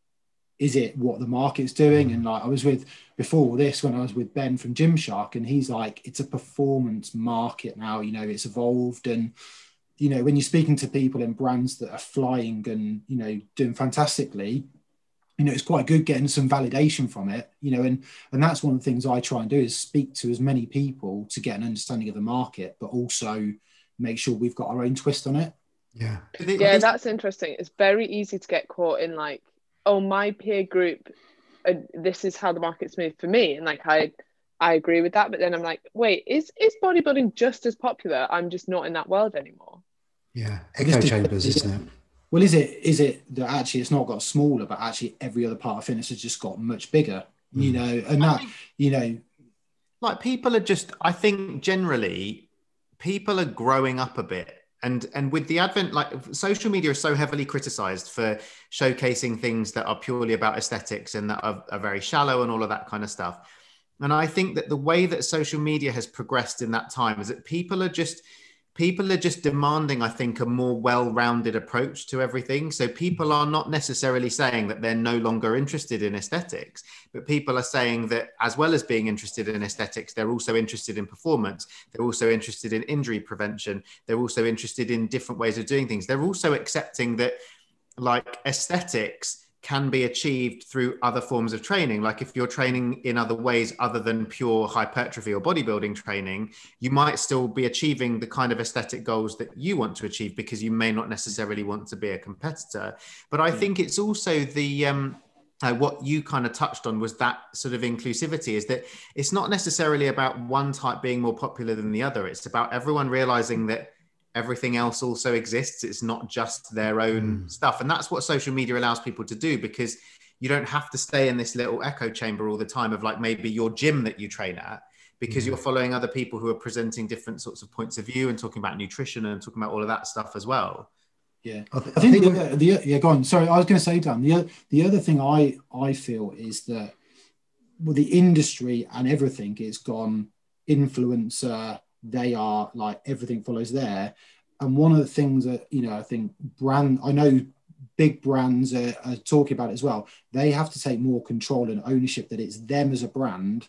D: is it what the market's doing? And like I was with before this, when I was with Ben from Gymshark, and he's like, it's a performance market now, you know, it's evolved. And, you know, when you're speaking to people in brands that are flying and, you know, doing fantastically, you know, it's quite good getting some validation from it, you know, and, and that's one of the things I try and do is speak to as many people to get an understanding of the market, but also make sure we've got our own twist on it.
C: Yeah.
A: Yeah, that's interesting. It's very easy to get caught in like, oh, my peer group, uh, this is how the market's moved for me. And like, I, I agree with that. But then I'm like, wait, is, is bodybuilding just as popular? I'm just not in that world anymore.
C: Yeah. Echo chambers, isn't it?
D: Well, is it is it that actually it's not got smaller, but actually every other part of fitness has just got much bigger, mm. you know, and that, you know.
B: Like people are just, I think generally people are growing up a bit. And, and with the advent, like social media is so heavily criticized for showcasing things that are purely about aesthetics and that are, are very shallow and all of that kind of stuff. And I think that the way that social media has progressed in that time is that people are just, people are just demanding, I think, a more well-rounded approach to everything. So people are not necessarily saying that they're no longer interested in aesthetics, but people are saying that as well as being interested in aesthetics, they're also interested in performance. They're also interested in injury prevention. They're also interested in different ways of doing things. They're also accepting that like aesthetics can be achieved through other forms of training. Like if you're training in other ways other than pure hypertrophy or bodybuilding training, you might still be achieving the kind of aesthetic goals that you want to achieve because you may not necessarily want to be a competitor. But I think it's also the, um, uh, what you kind of touched on was that sort of inclusivity, is that it's not necessarily about one type being more popular than the other. It's about everyone realizing that everything else also exists. It's not just their own mm. stuff. And that's what social media allows people to do, because you don't have to stay in this little echo chamber all the time of like maybe your gym that you train at, because mm. you're following other people who are presenting different sorts of points of view and talking about nutrition and talking about all of that stuff as well.
D: Yeah. I, th- I think, I think the, the, yeah, go on. Sorry, I was going to say, Dan, the, the other thing I, I feel is that with the industry and everything, it's gone influencer, they are like everything follows there. And one of the things that, you know, I think brand, I know big brands are, are talking about it as well. They have to take more control and ownership that it's them as a brand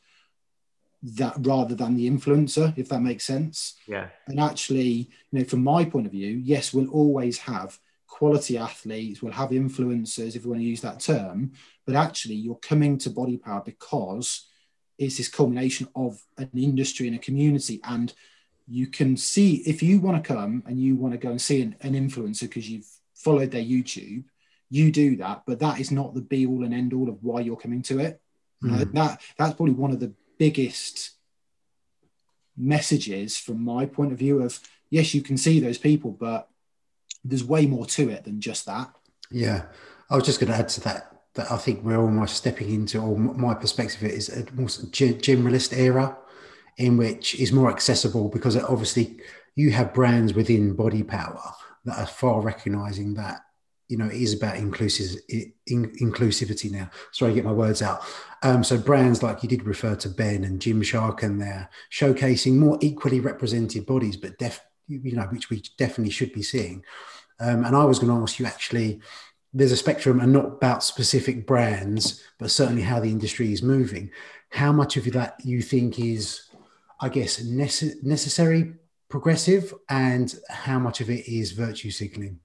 D: that rather than the influencer, if that makes sense.
B: Yeah.
D: And actually, you know, from my point of view, yes, we'll always have quality athletes, we'll have influencers, if we want to use that term, but actually you're coming to Body Power because it's this culmination of an industry and a community. And you can see, if you want to come and you want to go and see an, an influencer because you've followed their YouTube, you do that, but that is not the be all and end all of why you're coming to it.
C: Mm.
D: Uh, that that's probably one of the biggest messages from my point of view of, yes, you can see those people, but there's way more to it than just that.
C: Yeah, I was just going to add to that, that I think we're almost stepping into, or my perspective of it is a more generalist era in which is more accessible, because obviously you have brands within Body Power that are far recognizing that, you know, it is about inclusive, in, inclusivity now. Sorry, I get my words out. Um, so brands like you did refer to Ben and Gymshark, and they're showcasing more equally represented bodies, but def, you know, which we definitely should be seeing. Um, and I was going to ask you, actually, there's a spectrum, and not about specific brands, but certainly how the industry is moving. How much of that you think is, I guess, nece- necessary, progressive, and how much of it is virtue signaling?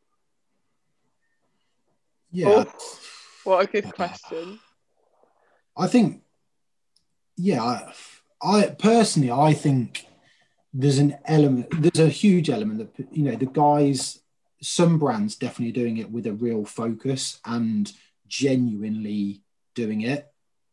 D: Yeah.
A: Oh, what a good question.
D: I think, yeah, I, I personally, I think there's an element, there's a huge element that, you know, the guys, some brands definitely doing it with a real focus and genuinely doing it.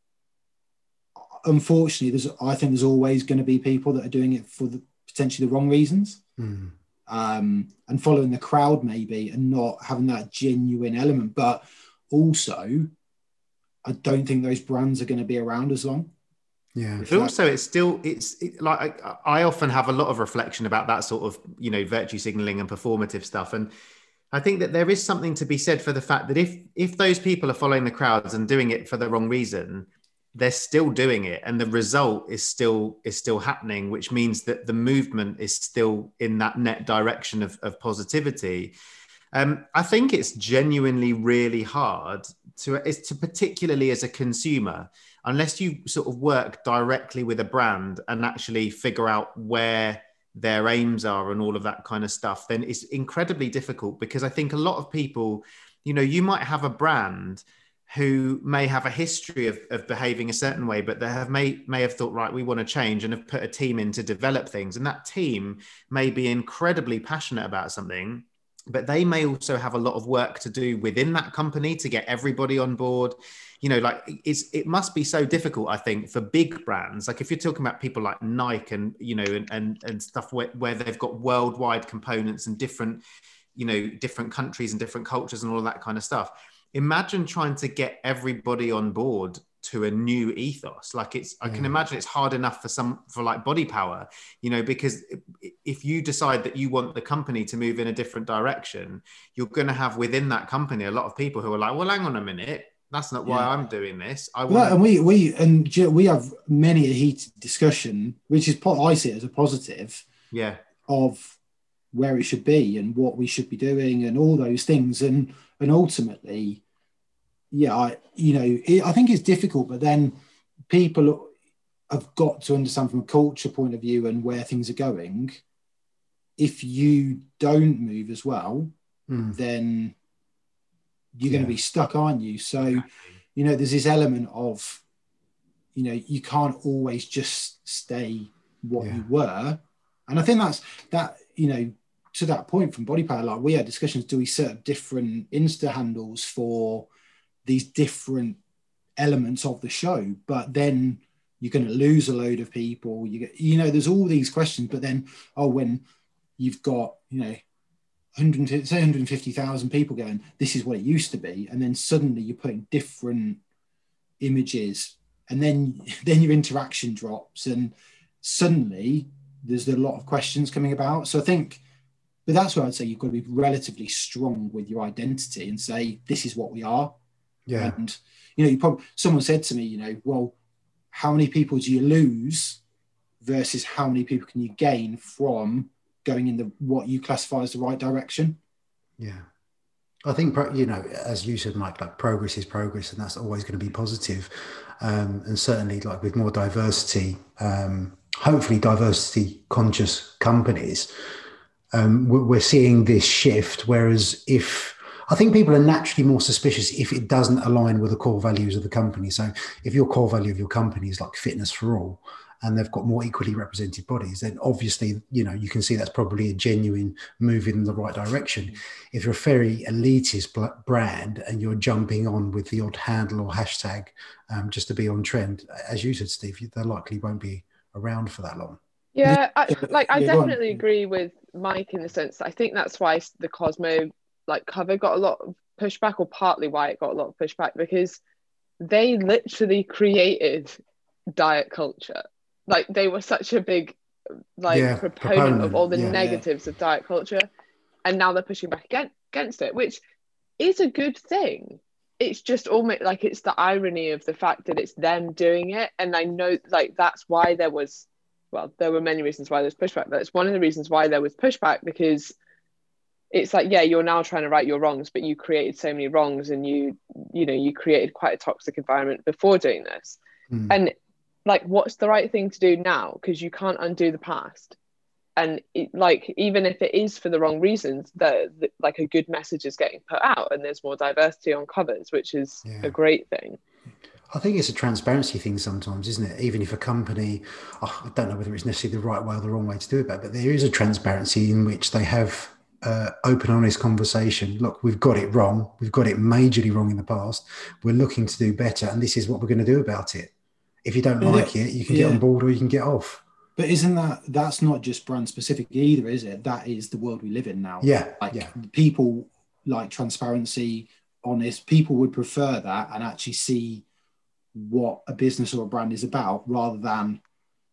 D: Unfortunately, there's, I think there's always going to be people that are doing it for the, potentially the wrong reasons.
C: Mm.
D: Um, and following the crowd maybe, and not having that genuine element. But also, I don't think those brands are going to be around as long.
C: Yeah.
B: But also, it's still, it's it, like, I, I often have a lot of reflection about that sort of, you know, virtue signaling and performative stuff. And I think that there is something to be said for the fact that if if those people are following the crowds and doing it for the wrong reason, they're still doing it, and the result is still is still happening, which means that the movement is still in that net direction of, of positivity. Um, I think it's genuinely really hard to, it's to, particularly as a consumer, unless you sort of work directly with a brand and actually figure out where their aims are and all of that kind of stuff, then it's incredibly difficult, because I think a lot of people, you know, you might have a brand who may have a history of, of behaving a certain way, but they have may, may have thought, right, we want to change, and have put a team in to develop things. And that team may be incredibly passionate about something, but they may also have a lot of work to do within that company to get everybody on board. You know, like it's, it must be so difficult, I think, for big brands. Like if you're talking about people like Nike and, you know, and, and, and stuff where, where they've got worldwide components and different, you know, different countries and different cultures and all of that kind of stuff. Imagine trying to get everybody on board to a new ethos. Like it's, I can imagine it's hard enough for some, for like Body Power, you know, because if you decide that you want the company to move in a different direction, you're going to have within that company a lot of people who are like, well, hang on a minute, that's not why yeah. I'm doing this. I want.
D: Well, and we we and we have many a heated discussion, which is I see it as a positive.
B: Yeah.
D: Of where it should be and what we should be doing and all those things, and and ultimately, yeah, I you know it, I think it's difficult, but then people have got to understand from a culture point of view and where things are going. If you don't move as well,
C: mm.
D: then you're
C: yeah.
D: going to be stuck, aren't you? So, you know, there's this element of, you know, you can't always just stay what
C: yeah.
D: you were. And I think that's that, you know, to that point from Body Power, like we had discussions, do we set up different Insta handles for these different elements of the show? But then you're going to lose a load of people. You get, you know, there's all these questions, but then, oh, when you've got, you know, one hundred, say one hundred fifty thousand people going, this is what it used to be. And then suddenly you're putting different images, and then, then your interaction drops, and suddenly there's a lot of questions coming about. So I think, but that's where I'd say you've got to be relatively strong with your identity and say, this is what we are.
C: Yeah.
D: And, you know, you probably, someone said to me, you know, well, how many people do you lose versus how many people can you gain from going in the what you classify as the right direction?
C: Yeah, I think, you know, as you said, Mike, like progress is progress, and that's always going to be positive. Um, and certainly, like with more diversity, um, hopefully diversity conscious companies, um, we're seeing this shift. Whereas if I think people are naturally more suspicious if it doesn't align with the core values of the company. So if your core value of your company is like fitness for all, and they've got more equally represented bodies, then obviously, you know, you can see that's probably a genuine move in the right direction. If you're a very elitist brand and you're jumping on with the odd handle or hashtag um, just to be on trend, as you said, Steve, they likely won't be around for that long.
A: Yeah, I, like I
D: Yeah, go on.
A: definitely agree with Mike in the sense that I think that's why the Cosmo like cover got a lot of pushback, or partly why it got a lot of pushback, because they literally created diet culture. Like they were such a big like
C: Yeah,
A: proponent,
C: proponent,
A: of all the
C: yeah.
A: negatives of diet culture, and now they're pushing back against, against it, which is a good thing. It's just almost like it's the irony of the fact that it's them doing it. And I know like that's why there was, well, there were many reasons why there's pushback. That's one of the reasons why there was pushback, because it's like, yeah, you're now trying to right your wrongs, but you created so many wrongs, and you, you know, you created quite a toxic environment before doing this.
C: Mm.
A: And like, what's the right thing to do now? Because you can't undo the past. And it, like, even if it is for the wrong reasons, that like a good message is getting put out, and there's more diversity on covers, which is
C: Yeah.
A: a great thing.
C: I think it's a transparency thing sometimes, isn't it? Even if a company, oh, I don't know whether it's necessarily the right way or the wrong way to do it, but there is a transparency in which they have uh, open, honest conversation. Look, we've got it wrong. We've got it majorly wrong in the past. We're looking to do better, and this is what we're going to do about it. If you don't
D: But
C: like
D: it-
C: it, you can
D: yeah.
C: get on board or you can get off.
D: But isn't that, that's not just brand specific either, is it? That is the world we live in now.
C: Yeah,
D: Like
C: yeah.
D: people like transparency, honest, people would prefer that and actually see what a business or a brand is about rather than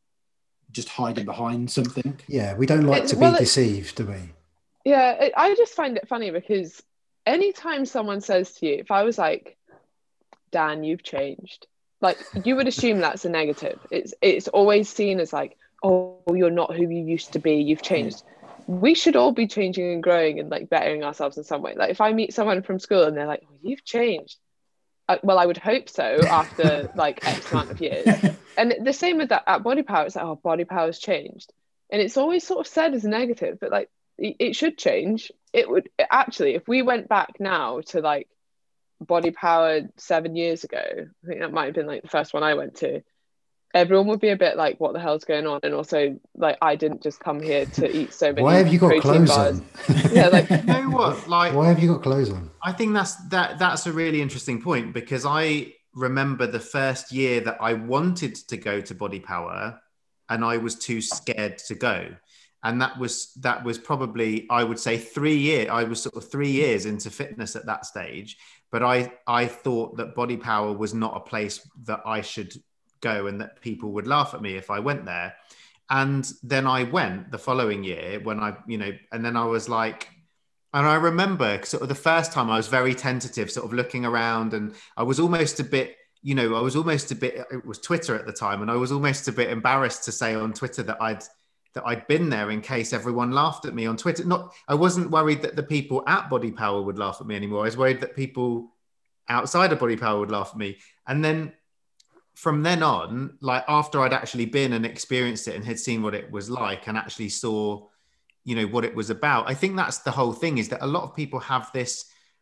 D: just hiding behind something.
C: Yeah, we don't like
A: It's-
C: to be
A: well, it-
C: deceived, do we?
A: Yeah, it, I just find it funny because anytime someone says to you, if I was like, Dan, you've changed, like you would assume that's a negative. It's it's always seen as like, oh, you're not who you used to be, you've changed. We should all be changing and growing and like bettering ourselves in some way. Like if I meet someone from school and they're like, oh, you've changed. Uh, well, I would hope so after like X amount of years. And the same with that at Body Power, it's like, oh, Body Power's changed. And it's always sort of said as negative, but like it, it should change. It would actually, if we went back now to like Body Power seven years ago, I think that might have been like the first one I went to, everyone would be a bit like, what the hell's going on? And also like, I didn't just come here to eat so many
C: Why have you got
A: protein
C: clothes
A: bars.
C: on?
A: Yeah, like
B: You know what? Like,
C: Why have you got clothes on?
B: I think that's that that's a really interesting point, because I remember the first year that I wanted to go to Body Power and I was too scared to go. And that was that was probably, I would say, three years. I was sort of three years into fitness at that stage. But I I thought that Body Power was not a place that I should go and that people would laugh at me if I went there. And then I went the following year when I, you know, and then I was like, and I remember sort of the first time I was very tentative, sort of looking around, and I was almost a bit, you know, I was almost a bit, it was Twitter at the time, and I was almost a bit embarrassed to say on Twitter that I'd, that I'd been there in case everyone laughed at me on Twitter. Not, I wasn't worried that the people at Body Power would laugh at me anymore. I was worried that people outside of Body Power would laugh at me. And then from then on, like after I'd actually been and experienced it and had seen what it was like and actually saw, you know, what it was about, I think that's the whole thing, is that a lot of people have this,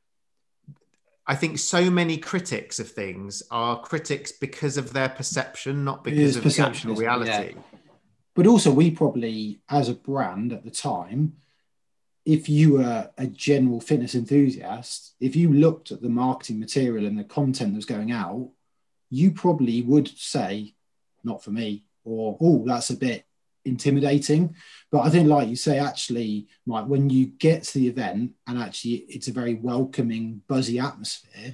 B: I think so many critics of things are critics because of their perception, not because of the actual reality.
D: Yeah. But also we probably, as a brand at the time, if you were a general fitness enthusiast, if you looked at the marketing material and the content that was going out, you probably would say, not for me, or, oh, that's a bit intimidating. But I think, like you say, actually, like when you get to the event and actually it's a very welcoming, buzzy atmosphere,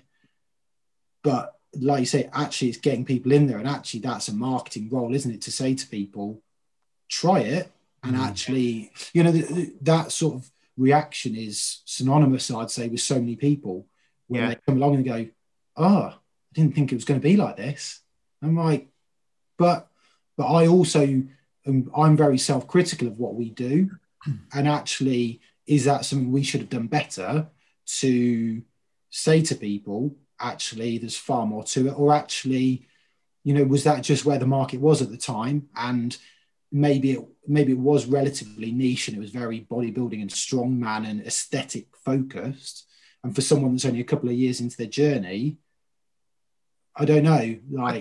D: but like you say, actually it's getting people in there, and actually that's a marketing role, isn't it, to say to people, try it, and mm. actually, you know, th- th- that sort of reaction is synonymous, I'd say, with so many people when yeah. they come along and go, oh, I didn't think it was going to be like this. I'm like, but but I also am, I'm very self-critical of what we do, and actually, is that something we should have done better to say to people, actually, there's far more to it, or actually, you know, was that just where the market was at the time, and maybe it maybe it was relatively niche and it was very bodybuilding and strongman and aesthetic focused, and for someone that's only a couple of years into their journey, I don't know. Like,
B: I,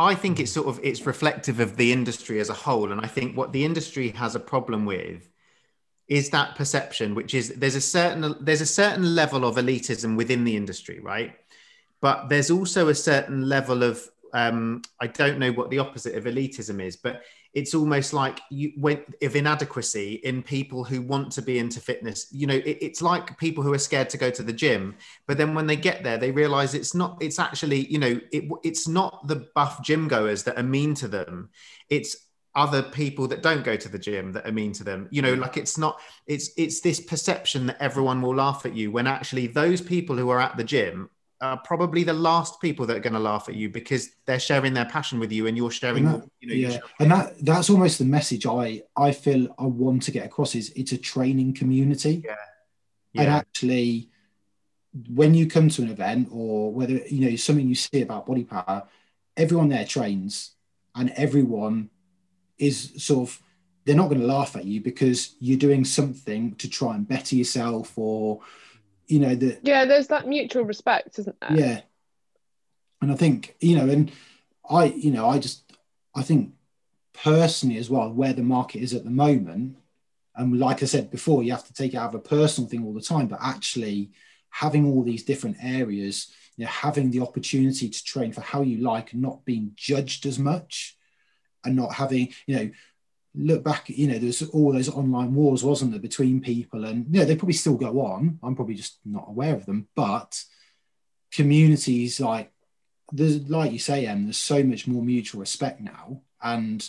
B: I think it's sort of it's reflective of the industry as a whole, and I think what the industry has a problem with is that perception, which is there's a certain there's a certain level of elitism within the industry, right? But there's also a certain level of um, I don't know what the opposite of elitism is, but it's almost like you when of inadequacy in people who want to be into fitness. You know, it, it's like people who are scared to go to the gym, but then when they get there, they realize it's not. It's actually, you know, it, it's not the buff gym goers that are mean to them. It's other people that don't go to the gym that are mean to them. You know, like it's not. It's it's this perception that everyone will laugh at you when actually those people who are at the gym are probably the last people that are going to laugh at you because they're sharing their passion with you and you're sharing.
D: And that,
B: you know,
D: yeah,
B: sharing-
D: and that that's almost the message I I feel I want to get across is it's a training community.
B: Yeah. Yeah.
D: And actually, when you come to an event or whether you know something you see about Body Power, everyone there trains, and everyone is sort of they're not going to laugh at you because you're doing something to try and better yourself or. You know that
A: yeah there's that mutual respect, isn't there?
D: Yeah, and I think you know and I you know I just I think personally as well where the market is at the moment, and like I said before, you have to take it out of a personal thing all the time, but actually having all these different areas, you know, having the opportunity to train for how you like and not being judged as much and not having you know look back, you know, there's all those online wars, wasn't there, between people, and yeah, they probably still go on. I'm probably just not aware of them, but communities like there's, like you say, Em, there's so much more mutual respect now, and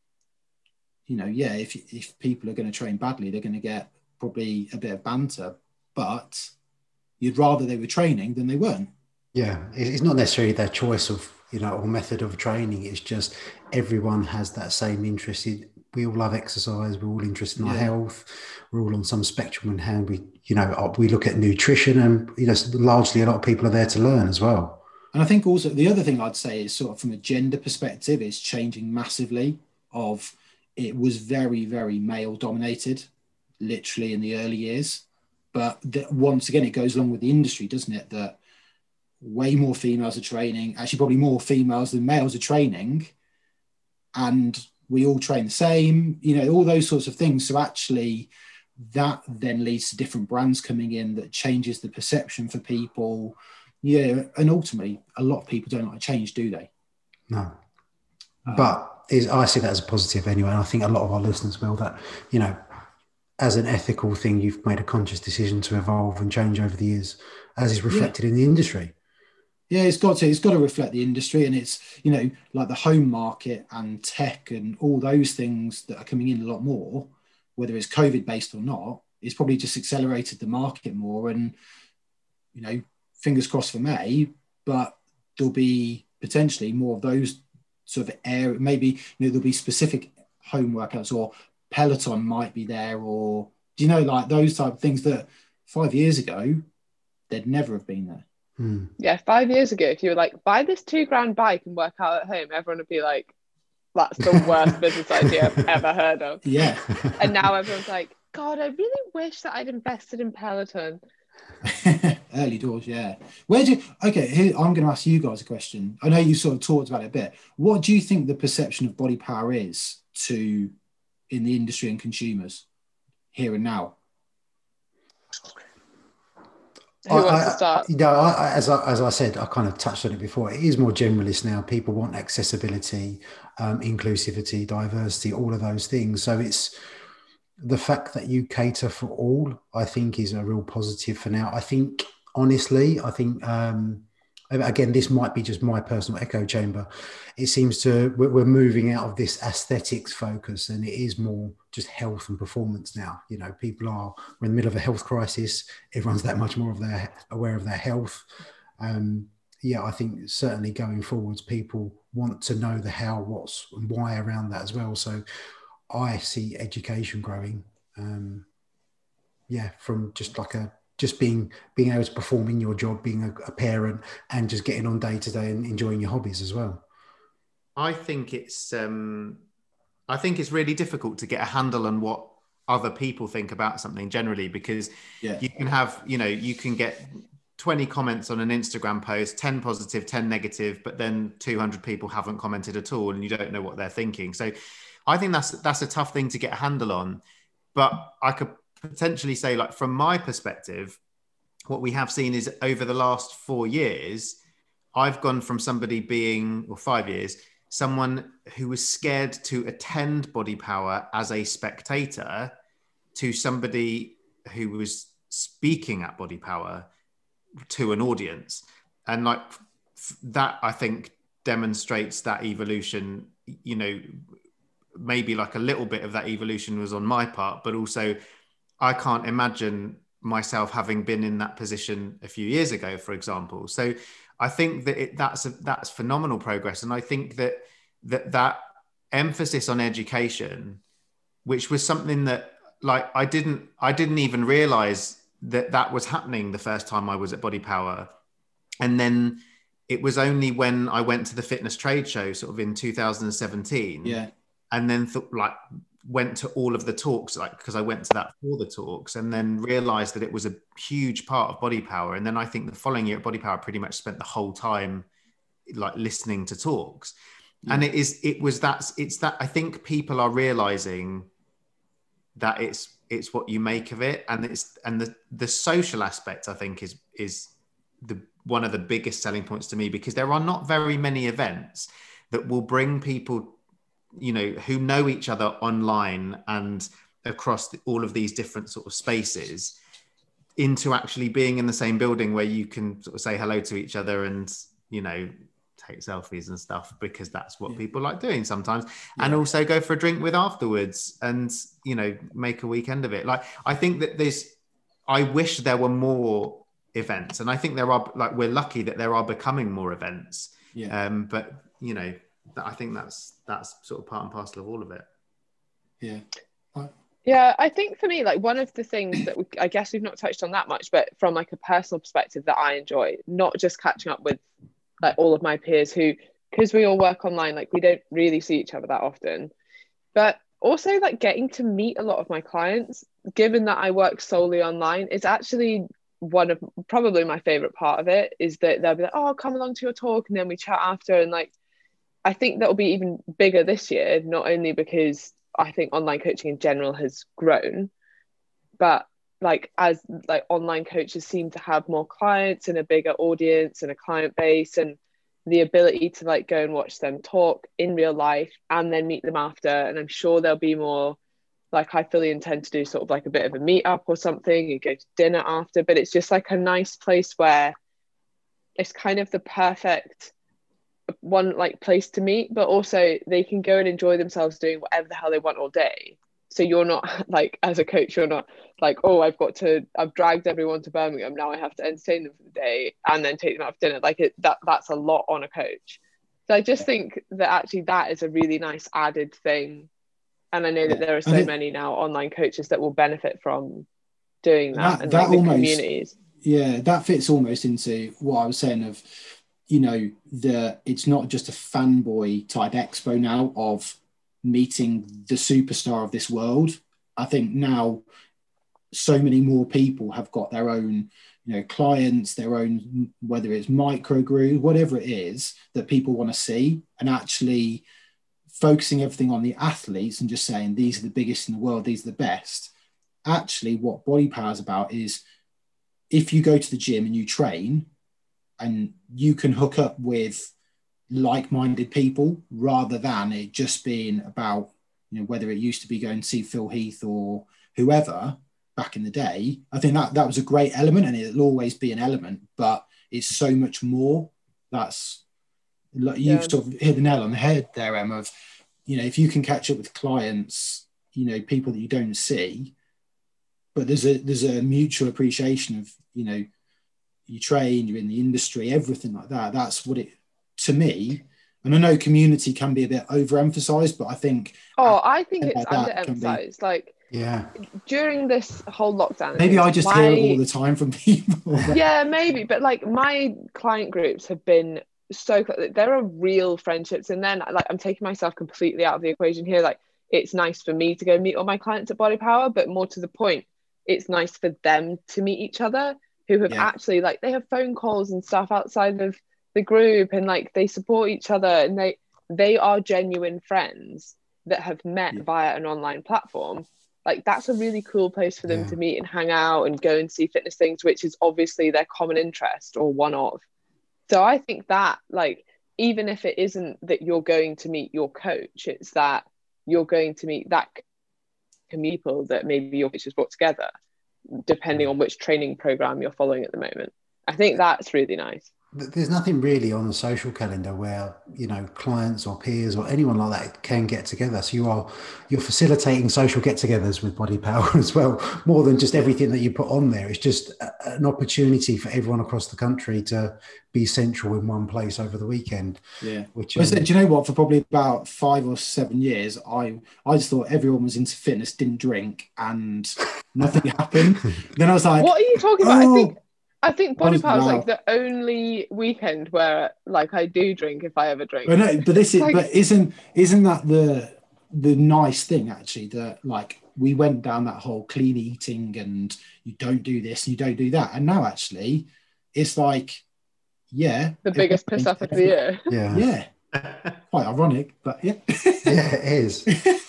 D: you know, yeah, if if people are going to train badly, they're going to get probably a bit of banter, but you'd rather they were training than they weren't.
C: Yeah, it's not necessarily their choice of, you know, or method of training. It's just everyone has that same interest in. We all love exercise. We're all interested in our
D: Yeah.
C: health. We're all on some spectrum in how we, you know, we look at nutrition, and you know, largely a lot of people are there to learn as well.
D: And I think also the other thing I'd say is sort of from a gender perspective, it's changing massively. Of it was very, very male dominated, literally in the early years. But the, once again, it goes along with the industry, doesn't it? That way more females are training, actually probably more females than males are training. And we all train the same, you know, all those sorts of things. So actually that then leads to different brands coming in that changes the perception for people. Yeah. And ultimately a lot of people don't like change, do they?
C: No.
D: Um,
C: but is, I see that as a positive anyway. And I think a lot of our listeners will, that, you know, as an ethical thing, you've made a conscious decision to evolve and change over the years, as is reflected yeah. in the industry.
D: Yeah, it's got to it's got to reflect the industry, and it's, you know, like the home market and tech and all those things that are coming in a lot more, whether it's COVID based or not, it's probably just accelerated the market more. And, you know, fingers crossed for May, but there'll be potentially more of those sort of air. Maybe, you know, there'll be specific home workouts, or Peloton might be there, or do you know, like those type of things that five years ago they'd never have been there.
C: Hmm.
A: Yeah, five years ago, if you were like, buy this two grand bike and work out at home, everyone would be like, that's the worst business idea I've ever heard of.
D: Yeah.
A: And now everyone's like, God, I really wish that I'd invested in Peloton.
D: Early doors, yeah. Where do you, okay, here, I'm going to ask you guys a question. I know you sort of talked about it a bit. What do you think the perception of body power is to in the industry and consumers here and now?
A: Who
C: I,
A: wants
C: I,
A: to start?
C: You know, I, as, I, as I said, I kind of touched on it before. It is more generalist now. People want accessibility, um, inclusivity, diversity, all of those things. So it's the fact that you cater for all, I think, is a real positive for now. I think, honestly, I think, um, again, this might be just my personal echo chamber. It seems to, we're moving out of this aesthetics focus, and it is more just health and performance now. You know, people are, we're in the middle of a health crisis. Everyone's that much more of their aware of their health. Um, yeah, I think certainly going forwards, people want to know the how, what's, and why around that as well. So I see education growing. Um, yeah, from just like a, just being being able to perform in your job, being a, a parent, and just getting on day to day and enjoying your hobbies as well.
B: I think it's um, I think it's really difficult to get a handle on what other people think about something generally, because
D: yeah.
B: you can have, you know, you can get twenty comments on an Instagram post, ten positive, ten negative, but then two hundred people haven't commented at all, and you don't know what they're thinking. So I think that's that's a tough thing to get a handle on. But I could potentially say, like, from my perspective, what we have seen is over the last four years, I've gone from somebody being, or five years, someone who was scared to attend Body Power as a spectator to somebody who was speaking at Body Power to an audience. And like that, I think, demonstrates that evolution. You know, maybe like a little bit of that evolution was on my part, but also I can't imagine myself having been in that position a few years ago, for example. So I think that it, that's a, that's phenomenal progress. And I think that that that emphasis on education, which was something that like I didn't I didn't even realize that that was happening the first time I was at Body Power. And then it was only when I went to the fitness trade show sort of in two thousand seventeen,
D: yeah,
B: and then th- like went to all of the talks, like because I went to that for the talks, and then realized that it was a huge part of Body Power. And then I think the following year at Body Power, I pretty much spent the whole time like listening to talks. Yeah. And it is it was that it's that I think people are realizing that it's it's what you make of it, and it's and the the social aspect I think is is the one of the biggest selling points to me, because there are not very many events that will bring people, you know, who know each other online and across the, all of these different sort of spaces into actually being in the same building where you can sort of say hello to each other and, you know, take selfies and stuff, because that's what yeah. people like doing sometimes. Yeah. And also go for a drink with afterwards and, you know, make a weekend of it. Like, I think that there's, I wish there were more events, and I think there are, like, we're lucky that there are becoming more events. Yeah. Um, but, you know, I think that's that's sort of part and parcel of all of it.
D: Yeah.
A: Yeah, I think for me, like, one of the things that we, I guess we've not touched on that much, but from like a personal perspective that I enjoy, not just catching up with like all of my peers who, because we all work online, like we don't really see each other that often, but also like getting to meet a lot of my clients, given that I work solely online, is actually one of probably my favorite part of it, is that they'll be like, oh, come along to your talk, and then we chat after. And like, I think that'll be even bigger this year, not only because I think online coaching in general has grown, but like as like online coaches seem to have more clients and a bigger audience and a client base, and the ability to like go and watch them talk in real life and then meet them after. And I'm sure there'll be more, like I fully intend to do sort of like a bit of a meetup or something and go to dinner after, but it's just like a nice place where it's kind of the perfect one like place to meet, but also they can go and enjoy themselves doing whatever the hell they want all day. So you're not like, as a coach, you're not like, oh, I've got to, I've dragged everyone to Birmingham, now I have to entertain them for the day and then take them out for dinner. Like it, that that's a lot on a coach. So I just think that actually that is a really nice added thing. And I know that there are so think, many now online coaches that will benefit from doing that, that and that like almost, the communities.
D: Yeah, that fits almost into what I was saying of, you know, the it's not just a fanboy type expo now of meeting the superstar of this world. I think now so many more people have got their own, you know, clients, their own, whether it's micro group, whatever it is that people want to see, and actually focusing everything on the athletes and just saying these are the biggest in the world, these are the best. Actually, what Body Power is about is if you go to the gym and you train and you can hook up with like-minded people rather than it just being about, you know, whether it used to be going to see Phil Heath or whoever back in the day. I think that that was a great element, and it'll always be an element, but it's so much more. That's, you've yeah. sort of hit the nail on the head there, Emma, of, you know, if you can catch up with clients, you know, people that you don't see, but there's a there's a mutual appreciation of, you know, you train, you're in the industry, everything like that. That's what it, to me, and I know community can be a bit overemphasized, but I think
A: oh I think it's like underemphasized be, like
C: yeah
A: during this whole lockdown,
D: maybe I just my, hear it all the time from people.
A: Yeah, maybe, but like my client groups have been so, there are real friendships, and then like I'm taking myself completely out of the equation here. Like it's nice for me to go meet all my clients at Body Power, but more to the point, it's nice for them to meet each other. who have
D: Yeah.
A: actually, like, they have phone calls and stuff outside of the group, and like they support each other, and they they are genuine friends that have met
D: Yeah.
A: via an online platform. Like, that's a really cool place for them
C: Yeah.
A: to meet and hang out and go and see fitness things, which is obviously their common interest or one of. So I think that, like, even if it isn't that you're going to meet your coach, it's that you're going to meet that community of people that maybe your coach has brought together, depending on which training program you're following at the moment. I think that's really nice.
C: There's nothing really on the social calendar where, you know, clients or peers or anyone like that can get together. So you are you're facilitating social get-togethers with Body Power as well, more than just everything that you put on there. It's just a, an opportunity for everyone across the country to be central in one place over the weekend.
D: Yeah.
C: Which
D: Well,
C: um,
D: so, do you know what? For probably about five or seven years, I I just thought everyone was into fitness, didn't drink, and nothing happened. Then I was like,
A: What are you talking about?
D: oh,
A: I think I think Body
D: was
A: Power is like
D: wow.
A: the only weekend where, like, I do drink if I ever drink.
D: I know, but this is
A: Like-
D: but isn't isn't that the the nice thing actually, that like we went down that whole clean eating and you don't do this, you don't do that, and now actually it's like, yeah,
A: The biggest piss up of the year.
C: yeah,
D: Yeah, quite ironic, but yeah.
C: yeah, it is.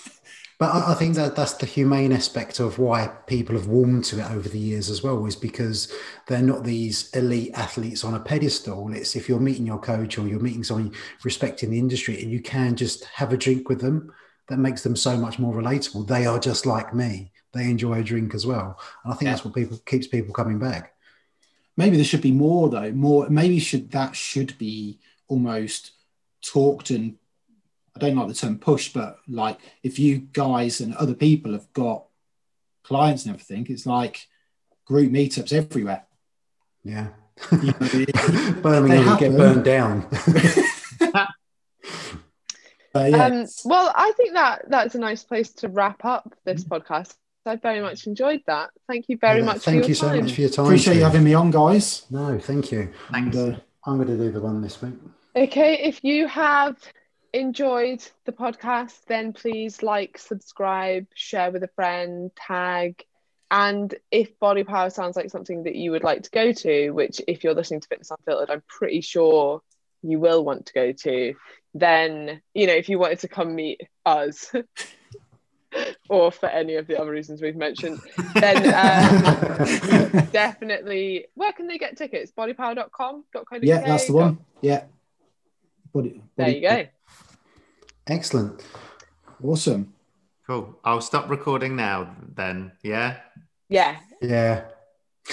C: But I, I think that that's the humane aspect of why people have warmed to it over the years as well, is because they're not these elite athletes on a pedestal. It's if you're meeting your coach or you're meeting someone respecting the industry and you can just have a drink with them, that makes them so much more relatable. They are just like me. They enjoy a drink as well. And I think
D: Yeah.
C: that's what people keeps people coming back.
D: Maybe there should be more though. More maybe should that should be almost talked, and I don't like the term push, but like if you guys and other people have got clients and everything, it's like group meetups everywhere.
C: Yeah.
D: You know, it-
C: Birmingham would get
D: happen.
C: burned down.
D: Uh, yeah.
A: Um, well, I think that that's a nice place to wrap up this podcast. I very much enjoyed that. Thank you very
C: Yeah,
A: much
C: thank
A: for your
C: you
A: time.
C: so much for your time.
D: Appreciate you
C: Steve.
D: having me on, guys.
C: No, thank you.
B: Thanks.
D: And, uh,
C: I'm going to do the one this week.
A: Okay, if you have enjoyed the podcast, then please like, subscribe, share with a friend, tag. And if Body Power sounds like something that you would like to go to, which if you're listening to Fitness Unfiltered, I'm pretty sure you will want to go to, then, you know, if you wanted to come meet us or for any of the other reasons we've mentioned, then um, definitely, where can they get tickets? bodypower dot com, .co.uk?
D: yeah, that's the one. Yeah. Body,
A: There
D: body,
A: you go.
C: Excellent.
D: Awesome.
B: Cool. I'll stop recording now then. Yeah.
A: Yeah.
C: Yeah.